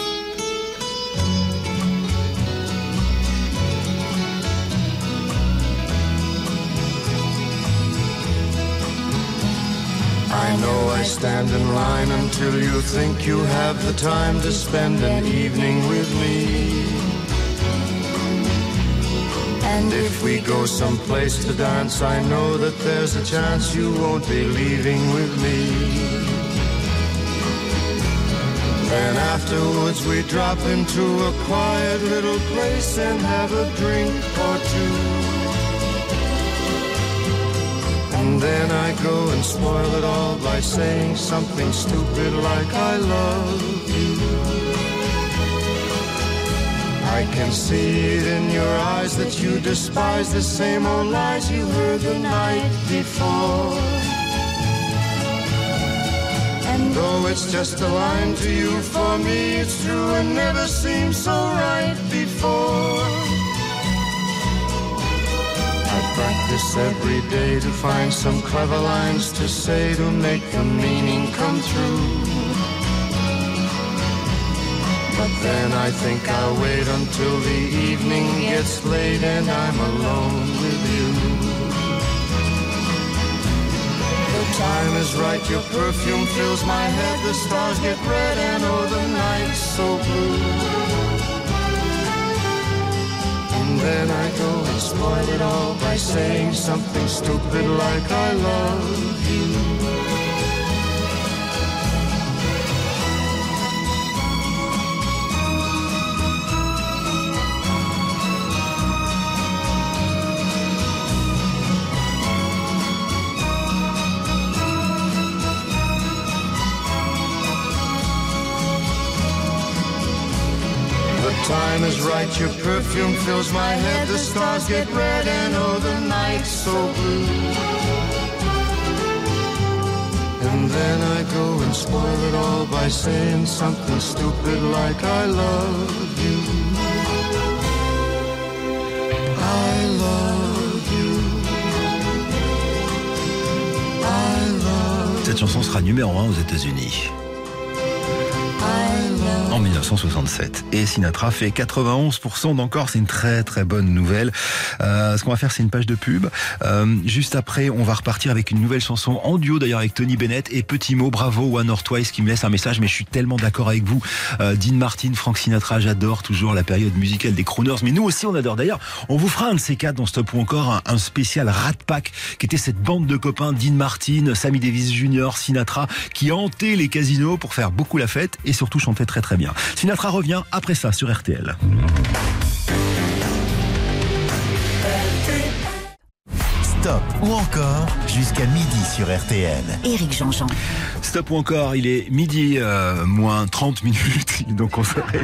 I know I stand in line until you think you have the time to spend an evening with me. And if we go someplace to dance, I know that there's a chance you won't be leaving with me. Then afterwards we drop into a quiet little place and have a drink or two. And then I go and spoil it all by saying something stupid like I love you. I can see it in your eyes that you despise the same old lies you heard the night before. And though it's just a line to you, for me it's true and never seemed so right before. I practice every day to find some clever lines to say to make the meaning come true. But then I think I'll wait until the evening gets late and I'm alone with you. The time is right, your perfume fills my head, the stars get red and oh the night's so blue. And then I go and spoil it all by saying something stupid like I love you. Time is right, your perfume fills my head, the stars get red and oh the night's so blue. And then I go and spoil it all by saying something stupid like I love you. I love you. I love. Cette chanson sera numéro un aux États-Unis en dix-neuf cent soixante-sept. Et Sinatra fait quatre-vingt-onze pour cent d'encore. C'est une très très bonne nouvelle. Euh, ce qu'on va faire, c'est une page de pub. Euh, juste après, on va repartir avec une nouvelle chanson en duo d'ailleurs avec Tony Bennett et Petit Mot. Bravo One or Twice qui me laisse un message, mais je suis tellement d'accord avec vous. Euh, Dean Martin, Frank Sinatra, j'adore toujours la période musicale des crooners. Mais nous aussi, on adore. D'ailleurs, on vous fera un de ces quatre dans Stop ou encore un, un spécial Rat Pack qui était cette bande de copains Dean Martin, Sammy Davis Junior, Sinatra qui hantaient les casinos pour faire beaucoup la fête et surtout chanter très très bien. Sinatra revient après ça sur R T L. Stop ou encore jusqu'à midi sur R T L. Éric Jean-Jean. Stop ou encore, il est midi euh, moins trente minutes, donc on s'arrête.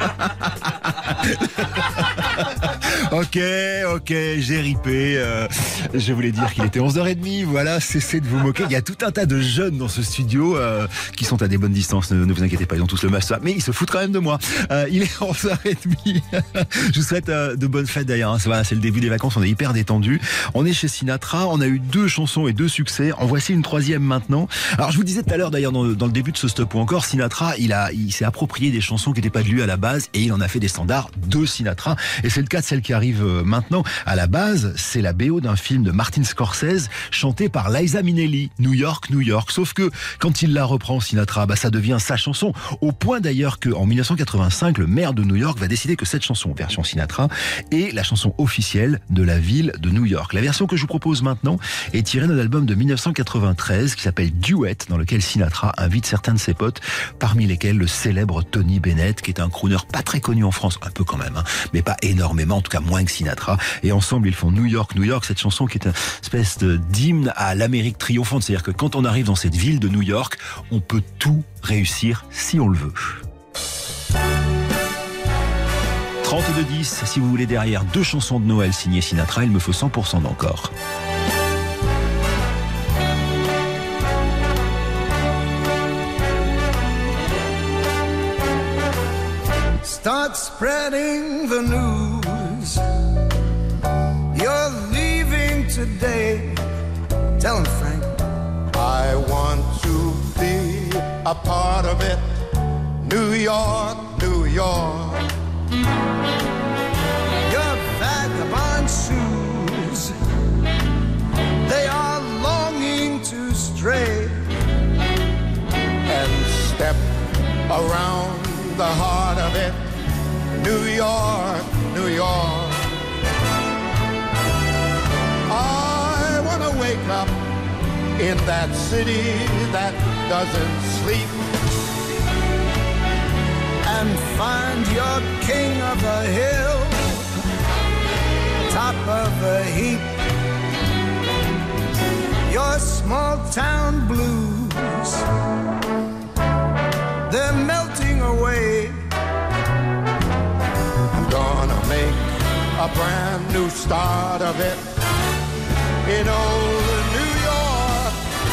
Ok, ok, j'ai ripé. Euh, je voulais dire qu'il était onze heures trente. Voilà, cessez de vous moquer. Il y a tout un tas de jeunes dans ce studio euh, qui sont à des bonnes distances. Ne, ne vous inquiétez pas, ils ont tous le masque. Mais ils se foutent quand même de moi. Euh, il est onze heures trente. Je vous souhaite euh, de bonnes fêtes d'ailleurs. Hein. Voilà, c'est le début des vacances. On est hyper détendus. On est chez Sinatra. On a eu deux chansons et deux succès. En voici une troisième maintenant. Alors, je vous disais tout à l'heure d'ailleurs dans, dans le début de ce Stop ou encore, Sinatra, il a, il s'est approprié des chansons qui n'étaient pas de lui à la base et il en a fait des standards de Sinatra. Et c'est le cas de celle qui arrive maintenant. À la base, c'est la B O d'un film de Martin Scorsese chanté par Liza Minnelli, New York, New York. Sauf que quand il la reprend, Sinatra, bah, ça devient sa chanson. Au point d'ailleurs qu'en dix-neuf cent quatre-vingt-cinq, le maire de New York va décider que cette chanson, version Sinatra, est la chanson officielle de la ville de New York. La version que je vous propose maintenant est tirée d'un album de dix-neuf cent quatre-vingt-treize qui s'appelle Duet, dans lequel Sinatra invite certains de ses potes, parmi lesquels le célèbre Tony Bennett, qui est un crooner pas très connu en France, un peu quand même, hein, mais pas énormément, en tout cas moins que Sinatra. Et ensemble, ils font New York, New York, cette chanson qui est une espèce d'hymne à l'Amérique triomphante. C'est-à-dire que quand on arrive dans cette ville de New York, on peut tout réussir si on le veut. trente-deux dix, si vous voulez derrière deux chansons de Noël signées Sinatra, il me faut cent pour cent d'encore. Start spreading the news. You're leaving today. Tell him, Frank. I want to be a part of it. New York, New York. Your vagabond shoes, they are longing to stray and step around the heart of it. New York, New York. I want to wake up in that city that doesn't sleep. and find your king of the hill, top of the heap. Your small town blues, they're melting away. I'm gonna make a brand new start of it in old New York.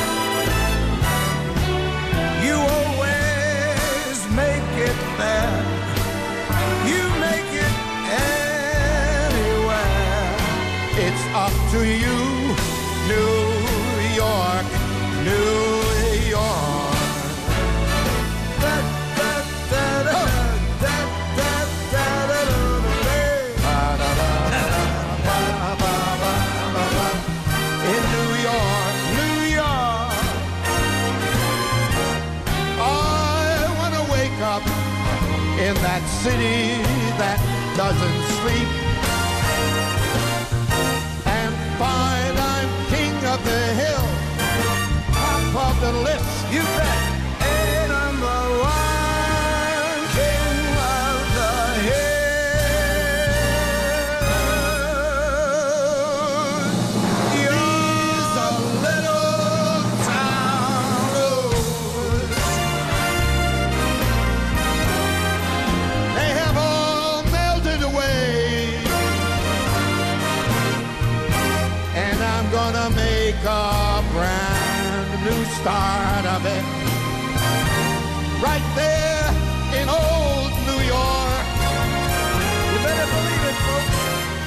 You always make it there, you make it anywhere. It's up to you, New York, New York. Da, da, da, da, da, da, da, da, da, da. In New York, New York, I wanna wake up in that city that doesn't sleep and find I'm king of the hill, top of the list, you bet. A number one king of the hill. You're a little town blues. They have all melted away, and I'm gonna make a brand new start of it right there in old New York. You better believe it, folks.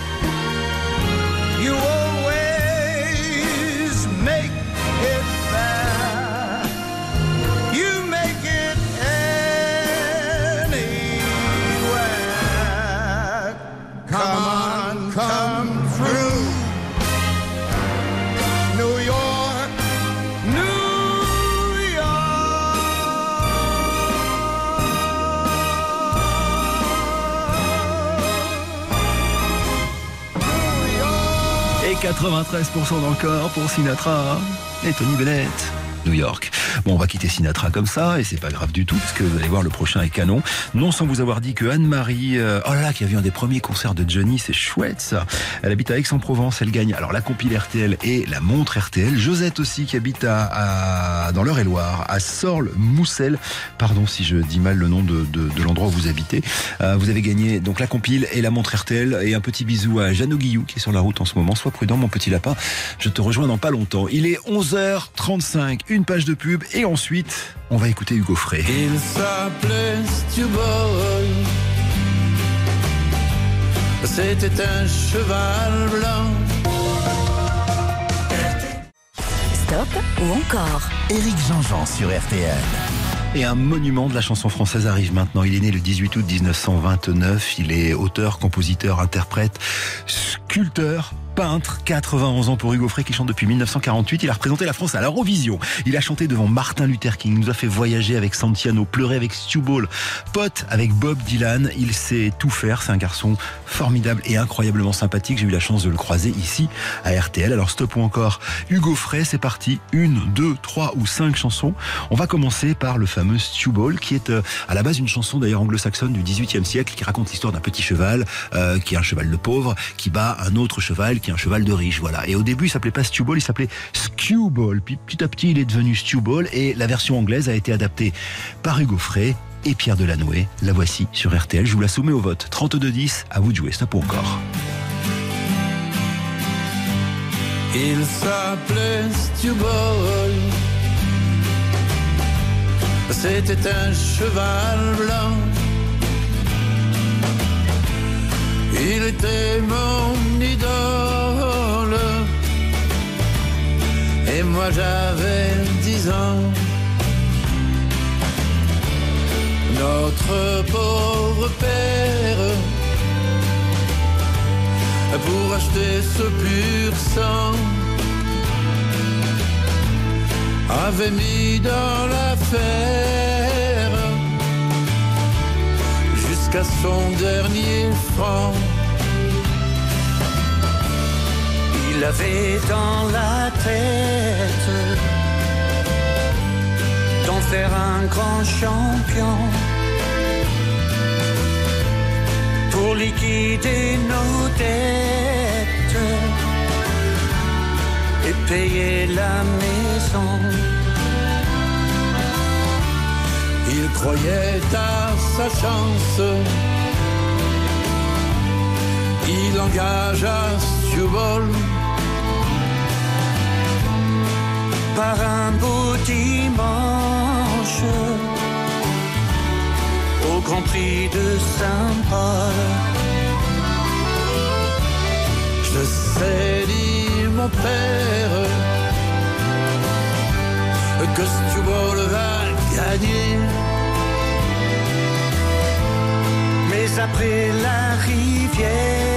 You always make it there, you make it anywhere. Come on, come through New York, New York. Et quatre-vingt-treize pour cent d'encore pour Sinatra et Tony Bennett. New York. Bon, on va quitter Sinatra comme ça, et c'est pas grave du tout, parce que vous allez voir, le prochain est canon. Non sans vous avoir dit que Anne-Marie, euh, oh là là, qui a vu un des premiers concerts de Johnny, c'est chouette ça. Elle habite à Aix-en-Provence, elle gagne alors la compile R T L et la montre R T L. Josette aussi, qui habite à, à dans l'Eure-et-Loire, à Sorles-Moussel. Pardon si je dis mal le nom de, de, de l'endroit où vous habitez. Euh, vous avez gagné donc la compile et la montre R T L, et un petit bisou à Jeannot Guillou, qui est sur la route en ce moment. Sois prudent, mon petit lapin, je te rejoins dans pas longtemps. Il est onze heures trente-cinq, une page de pub, et ensuite, on va écouter Hugo Frey. Il s'appelait Stewboy. C'était un cheval blanc. Stop ou encore? Éric Jean-Jean sur R T L. Et un monument de la chanson française arrive maintenant. Il est né le dix-huit août mille neuf cent vingt-neuf. Il est auteur, compositeur, interprète, sculpteur, peintre, quatre-vingt-onze ans pour Hugo Frey, qui chante depuis mille neuf cent quarante-huit. Il a représenté la France à l'Eurovision. Il a chanté devant Martin Luther King. Il nous a fait voyager avec Santiano, pleurer avec Stu Ball, pote avec Bob Dylan. Il sait tout faire. C'est un garçon formidable et incroyablement sympathique. J'ai eu la chance de le croiser ici à R T L. Alors stop ou encore Hugo Frey, c'est parti. Une, deux, trois ou cinq chansons. On va commencer par le fameux Stu Ball, qui est euh, à la base une chanson d'ailleurs anglo-saxonne du dix-huitième siècle, qui raconte l'histoire d'un petit cheval euh, qui est un cheval de pauvre, qui bat un autre cheval qui est un cheval de riche. Voilà. Et au début, il s'appelait pas Stu Ball, il s'appelait Skewball. Puis petit à petit, il est devenu Stu Ball, et la version anglaise a été adaptée par Hugo Frey et Pierre Delanoë. La voici sur R T L. Je vous la soumets au vote. trente-deux dix, à vous de jouer. Stop ou encore. Il s'appelait Stewboy. C'était un cheval blanc. Il était mon idole. Et moi j'avais dix ans. Notre pauvre père, pour acheter ce pur sang, avait mis dans l'affaire jusqu'à son dernier franc. Il avait dans la tête d'en faire un grand champion. pour liquider nos dettes et payer la maison. Il croyait à sa chance, il engagea Stewball par un beau dimanche au Grand Prix de Saint-Paul. Je sais, dit mon père, que Stewball va gagner. Mais après la rivière,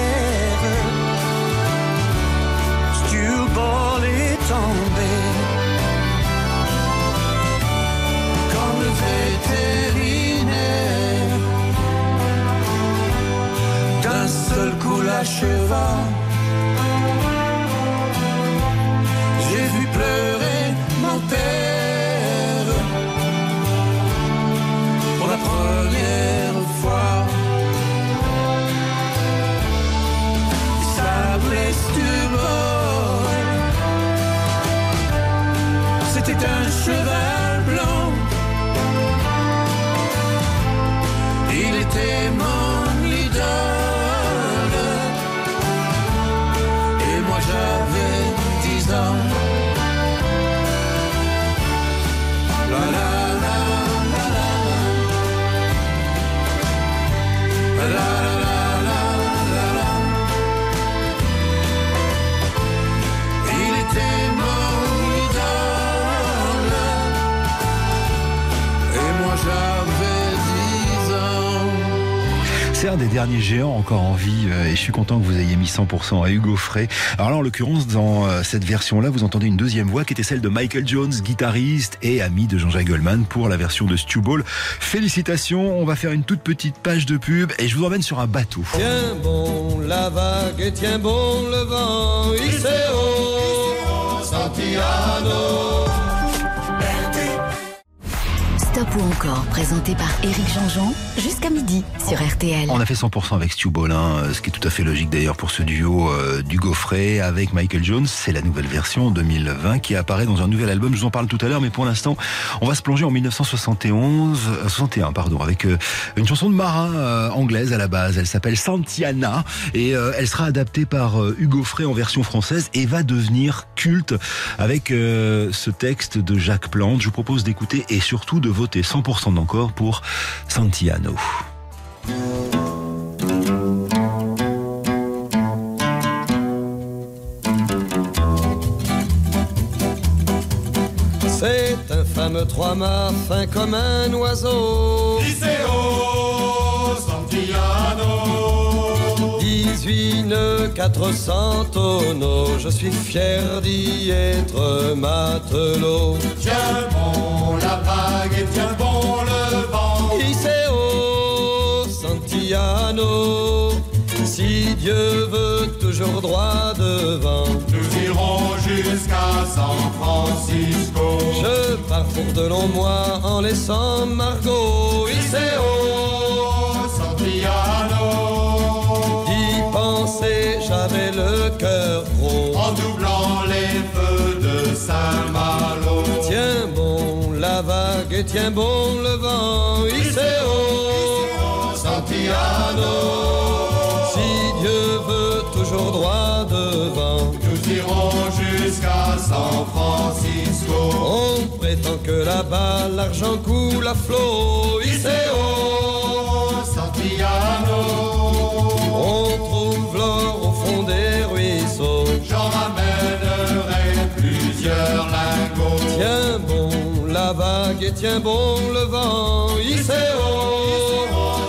Stewball est tombé. Comme le vétérinaire, d'un seul coup l'acheva. J'ai vu pleurer mon père pour la première fois. Il s'appelait Stewball, c'était un cheval blanc. Il était mon idole et moi j'avais dix ans. La la la la la la la la la la. Il était mon idole et moi j'avais dix ans. C'est un des derniers géants encore en vie euh, et je suis content que vous ayez mis cent pour cent à Hugo Frey. Alors là, en l'occurrence, dans euh, cette version-là, vous entendez une deuxième voix qui était celle de Michael Jones, guitariste et ami de Jean-Jacques Goldman pour la version de Stewball. Félicitations, on va faire une toute petite page de pub et je vous emmène sur un bateau. Tiens bon la vague et tiens bon le vent, Iseo, Santiano. Stop ou encore, présenté par Éric Jean-Jean, jusqu'à midi sur R T L. On a fait cent pour cent avec Stewball, hein, ce qui est tout à fait logique d'ailleurs pour ce duo euh, d'Hugo Frey avec Michael Jones. C'est la nouvelle version deux mille vingt qui apparaît dans un nouvel album. Je vous en parle tout à l'heure, mais pour l'instant, on va se plonger en dix-neuf cent soixante et onze, euh, soixante et un, pardon, avec euh, une chanson de marin euh, anglaise à la base. Elle s'appelle Santiana et euh, elle sera adaptée par euh, Hugo Frey en version française et va devenir culte avec euh, ce texte de Jacques Plante. Je vous propose d'écouter et surtout de voter cent pour cent d'encore pour Santiano. C'est un fameux trois-mâts fin comme un oiseau, Iseo, Santiano. dix-huit nœuds, quatre cents tonneaux, je suis fier d'y être matelot. Tiens bon la vague et tiens bon le vent, Iseo, Santiano. Si Dieu veut toujours droit devant, nous irons jusqu'à San Francisco. Je pars pour de longs mois en laissant Margot, Iseo, Santiano. D'y penser, j'avais le cœur gros, en doublant les feux de Saint-Malo. Tiens bon la vague et tiens bon le vent, Iseo, Santiano. Si Dieu veut toujours droit devant, nous irons jusqu'à San Francisco. On prétend que là-bas l'argent coule à flot, Iseo, Santiano. On trouve l'or au fond des ruisseaux, j'en ramènerai plusieurs lingots. Tiens bon la vague et tiens bon le vent, Iseo,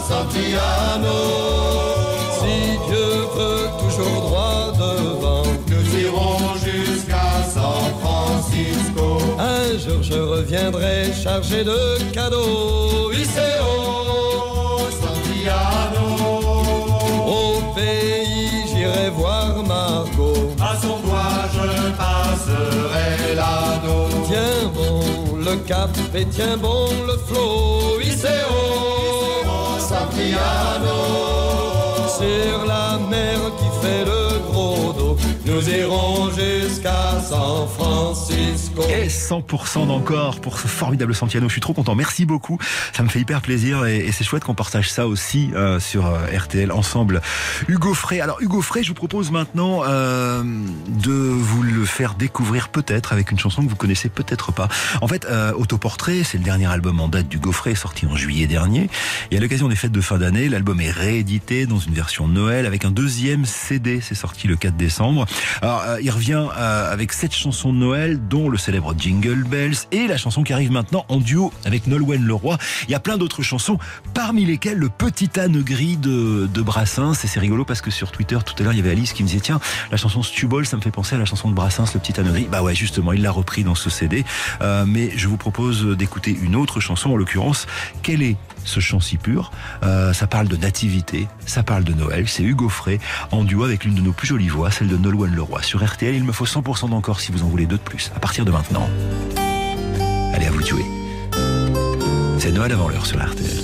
Santiano. Si Dieu veut toujours droit devant, nous irons jusqu'à San Francisco. Un jour je reviendrai chargé de cadeaux, Iseo, Santiano. Au pays j'irai voir Margot, à son doigt je passerai l'anneau. Tiens bon le cap et tiens bon le flot, Iseo, Santiano. sur la mer qui fait le gros dos. Nous irons jusqu'à San Francisco. Et cent pour cent d'encore pour ce formidable Santillano. Je suis trop content. Merci beaucoup. Ça me fait hyper plaisir et, et c'est chouette qu'on partage ça aussi euh, sur euh, R T L ensemble. Hugo Frey. Alors Hugo Frey, je vous propose maintenant euh, de vous le faire découvrir peut-être avec une chanson que vous connaissez peut-être pas. En fait, euh, Autoportrait, c'est le dernier album en date d'Hugo Frey, sorti en juillet dernier. Et à l'occasion des fêtes de fin d'année, l'album est réédité dans une version Noël avec un deuxième C D. C'est sorti le quatre décembre. Alors, euh, il revient euh, avec sept chansons de Noël, dont le célèbre Jingle Bells et la chanson qui arrive maintenant en duo avec Nolwenn Leroy. Il y a plein d'autres chansons, parmi lesquelles le Petit âne gris de, de Brassens. Et c'est rigolo parce que sur Twitter, tout à l'heure, il y avait Alice qui me disait tiens, la chanson Stubble, ça me fait penser à la chanson de Brassens, le Petit âne gris. Bah ouais, justement, il l'a repris dans ce C D. Euh, mais je vous propose d'écouter une autre chanson, en l'occurrence, quelle est ce chant si pur, euh, ça parle de nativité, ça parle de Noël, c'est Hugo Frey en duo avec l'une de nos plus jolies voix, celle de Nolwenn Leroy. Sur R T L, il me faut cent pour cent d'encore si vous en voulez deux de plus, à partir de maintenant. Allez, à vous de jouer. C'est Noël avant l'heure sur R T L.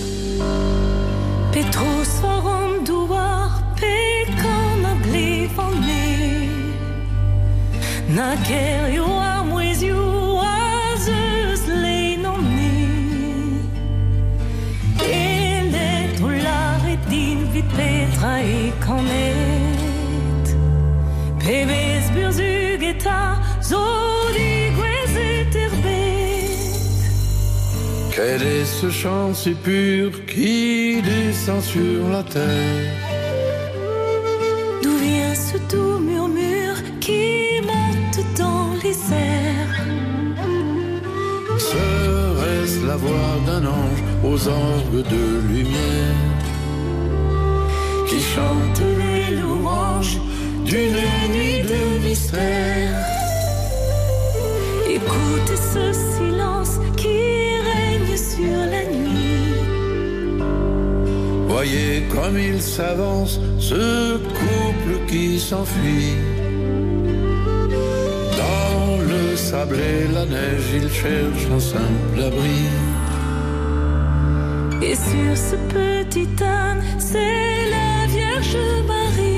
Petrus varum duar pecan aglifane Naker yo amwez yo azeus leinone Elet ular edin vit petra e kanet Pebez burzug eta zodi gwezet erbet Quel est ce chant si pur qui descend sur la terre? D'où vient ce doux murmure qui monte dans les airs? Serait-ce la voix d'un ange aux orgues de lumière qui chante les louanges d'une nuit de mystère? Écoutez ce silence qui règne sur la nuit. Voyez comme il s'avance, ce couple qui s'enfuit. Dans le sable et la neige, il cherche un simple abri. Et sur ce petit âne, c'est la Vierge Marie.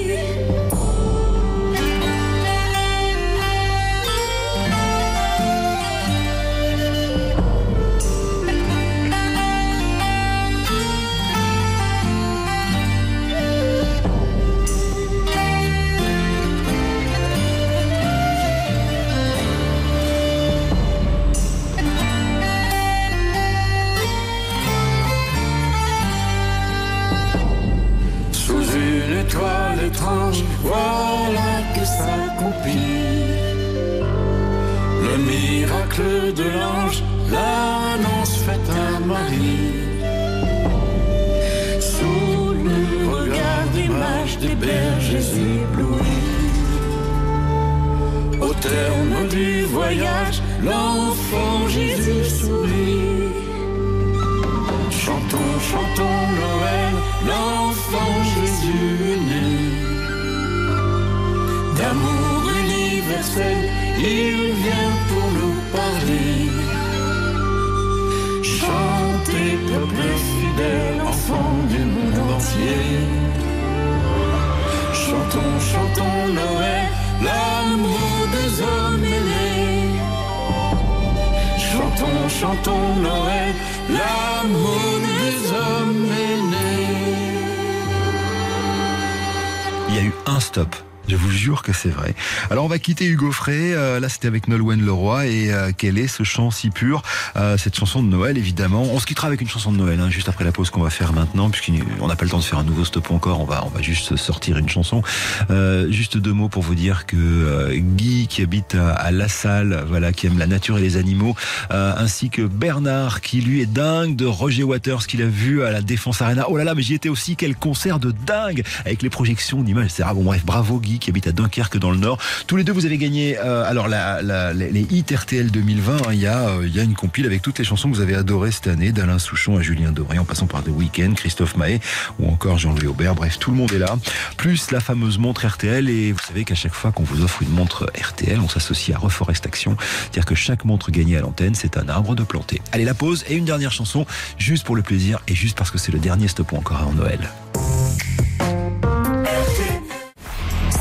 Étrange, voilà que s'accomplit le miracle de l'ange, l'annonce faite à Marie. Sous le regard d'image des bergers éblouis, au terme du voyage, l'enfant Jésus sourit. Chantons, chantons Noël, l'enfant Jésus est né. D'amour universel, il vient pour nous parler. Chantez, peuple fidèle, enfants du monde entier. Chantons, chantons Noël, l'amour des hommes aimés. Chantons, chantons Noël, l'amour des hommes aimés. Il y a eu un stop. Je vous jure que c'est vrai. Alors on va quitter Hugo Frey, euh, là c'était avec Nolwenn Leroy et euh, quel est ce chant si pur, euh, cette chanson de Noël évidemment. On se quittera avec une chanson de Noël hein, juste après la pause qu'on va faire maintenant puisqu'on n'a pas le temps de faire un nouveau stop encore, on va on va juste sortir une chanson. Euh, juste deux mots pour vous dire que euh, Guy qui habite à, à La Salle, voilà, qui aime la nature et les animaux, euh, ainsi que Bernard qui lui est dingue de Roger Waters qu'il a vu à la Défense Arena. Oh là là, mais j'y étais aussi, quel concert de dingue avec les projections d'images, et cetera. Bon bref, bravo Guy qui habite à Dunkerque dans le Nord. Tous les deux, vous avez gagné euh, alors la, la, les, les hits R T L deux mille vingt. Hein, il y a euh, il y a une compile avec toutes les chansons que vous avez adorées cette année, d'Alain Souchon à Julien Doré, en passant par The Weeknd, Christophe Maé ou encore Jean-Louis Aubert. Bref, tout le monde est là. Plus la fameuse montre R T L. Et vous savez qu'à chaque fois qu'on vous offre une montre R T L, on s'associe à Reforest Action. C'est-à-dire que chaque montre gagnée à l'antenne, c'est un arbre de planté. Allez, la pause et une dernière chanson, juste pour le plaisir et juste parce que c'est le dernier stop ou encore en Noël.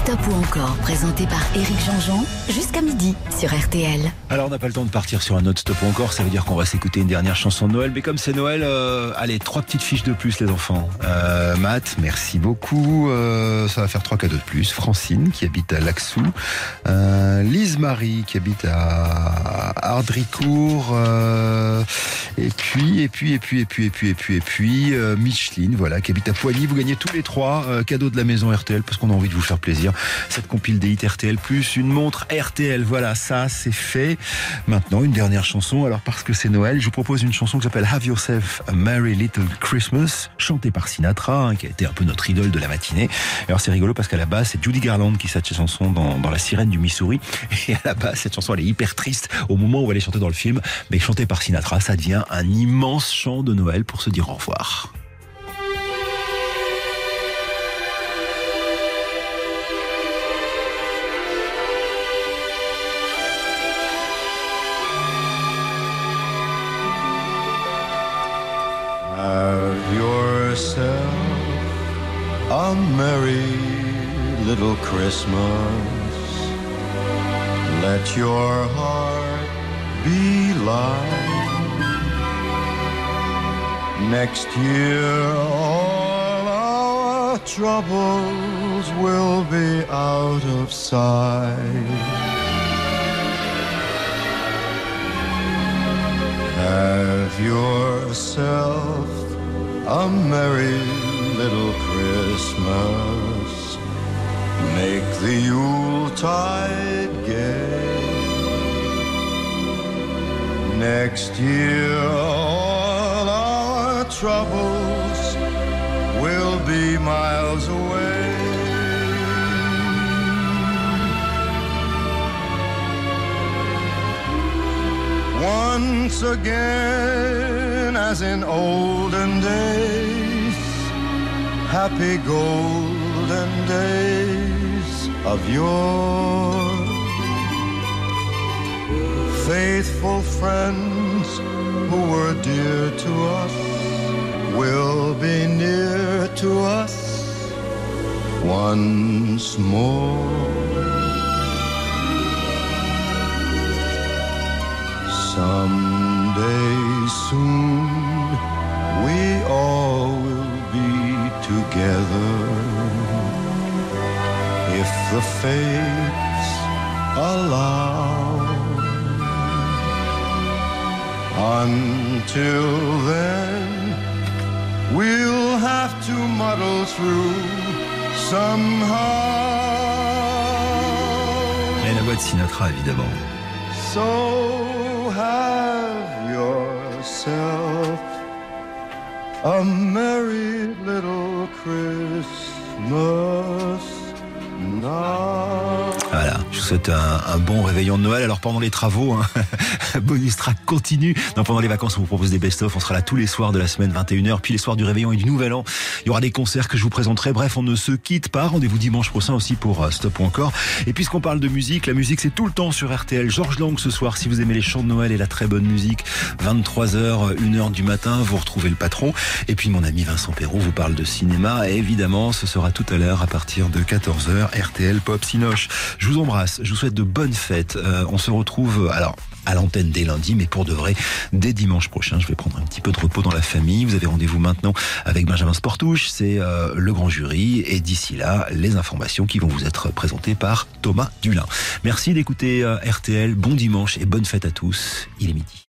Stop ou encore, présenté par Éric Jean-Jean, jusqu'à midi sur R T L. Alors on n'a pas le temps de partir sur un autre Stop ou encore, ça veut dire qu'on va s'écouter une dernière chanson de Noël, mais comme c'est Noël, euh, allez, trois petites fiches de plus les enfants. Euh, Matt, merci beaucoup, euh, ça va faire trois cadeaux de plus. Francine qui habite à Laxou, euh, Lise-Marie qui habite à Ardricourt, euh, et puis, et puis, et puis, et puis, et puis, et puis, et puis, euh, Micheline, voilà, qui habite à Poigny. Vous gagnez tous les trois euh, cadeaux de la maison R T L parce qu'on a envie de vous faire plaisir. Cette compile des hits R T L plus, une montre R T L, voilà, ça c'est fait. Maintenant, une dernière chanson. Alors parce que c'est Noël, je vous propose une chanson qui s'appelle Have Yourself a Merry Little Christmas, chantée par Sinatra, hein, qui a été un peu notre idole de la matinée. Alors c'est rigolo parce qu'à la base, c'est Judy Garland qui chante cette chanson dans, dans La Sirène du Missouri. Et à la base, cette chanson elle est hyper triste au moment où elle est chantée dans le film, mais chantée par Sinatra, ça devient un immense chant de Noël pour se dire au revoir. Have yourself a merry little Christmas. Let your heart be light. Next year all our troubles will be out of sight. Have yourself a merry little Christmas. Make the Yuletide gay. Next year all our troubles will be miles away. Once again, as in olden days, happy golden days of yore. Faithful friends who were dear to us will be near to us once more. Someday soon we all will be together if the fates allow. Until then we'll have to muddle through somehow. Et la voix de Sinatra évidemment. So have yourself a merry little Christmas now. Voilà, je vous souhaite un, un bon réveillon de Noël. Alors pendant les travaux, hein, bonus track continue. Non, pendant les vacances, on vous propose des best-of. On sera là tous les soirs de la semaine, vingt et une heures. Puis les soirs du réveillon et du Nouvel An, il y aura des concerts que je vous présenterai. Bref, on ne se quitte pas. Rendez-vous dimanche prochain aussi pour euh, Stop ou encore. Et puisqu'on parle de musique, la musique c'est tout le temps sur R T L. Georges Lang ce soir, si vous aimez les chants de Noël et la très bonne musique. vingt-trois heures, une heure du matin, vous retrouvez le patron. Et puis mon ami Vincent Perrault vous parle de cinéma. Et évidemment, ce sera tout à l'heure à partir de quatorze heures. R T L Pop Cinoche. Je vous embrasse. Je vous souhaite de bonnes fêtes. Euh, on se retrouve alors à l'antenne dès lundi, mais pour de vrai, dès dimanche prochain, je vais prendre un petit peu de repos dans la famille. Vous avez rendez-vous maintenant avec Benjamin Sportouche, c'est euh, le grand jury, et d'ici là, les informations qui vont vous être présentées par Thomas Dulin. Merci d'écouter euh, R T L, bon dimanche et bonne fête à tous. Il est midi.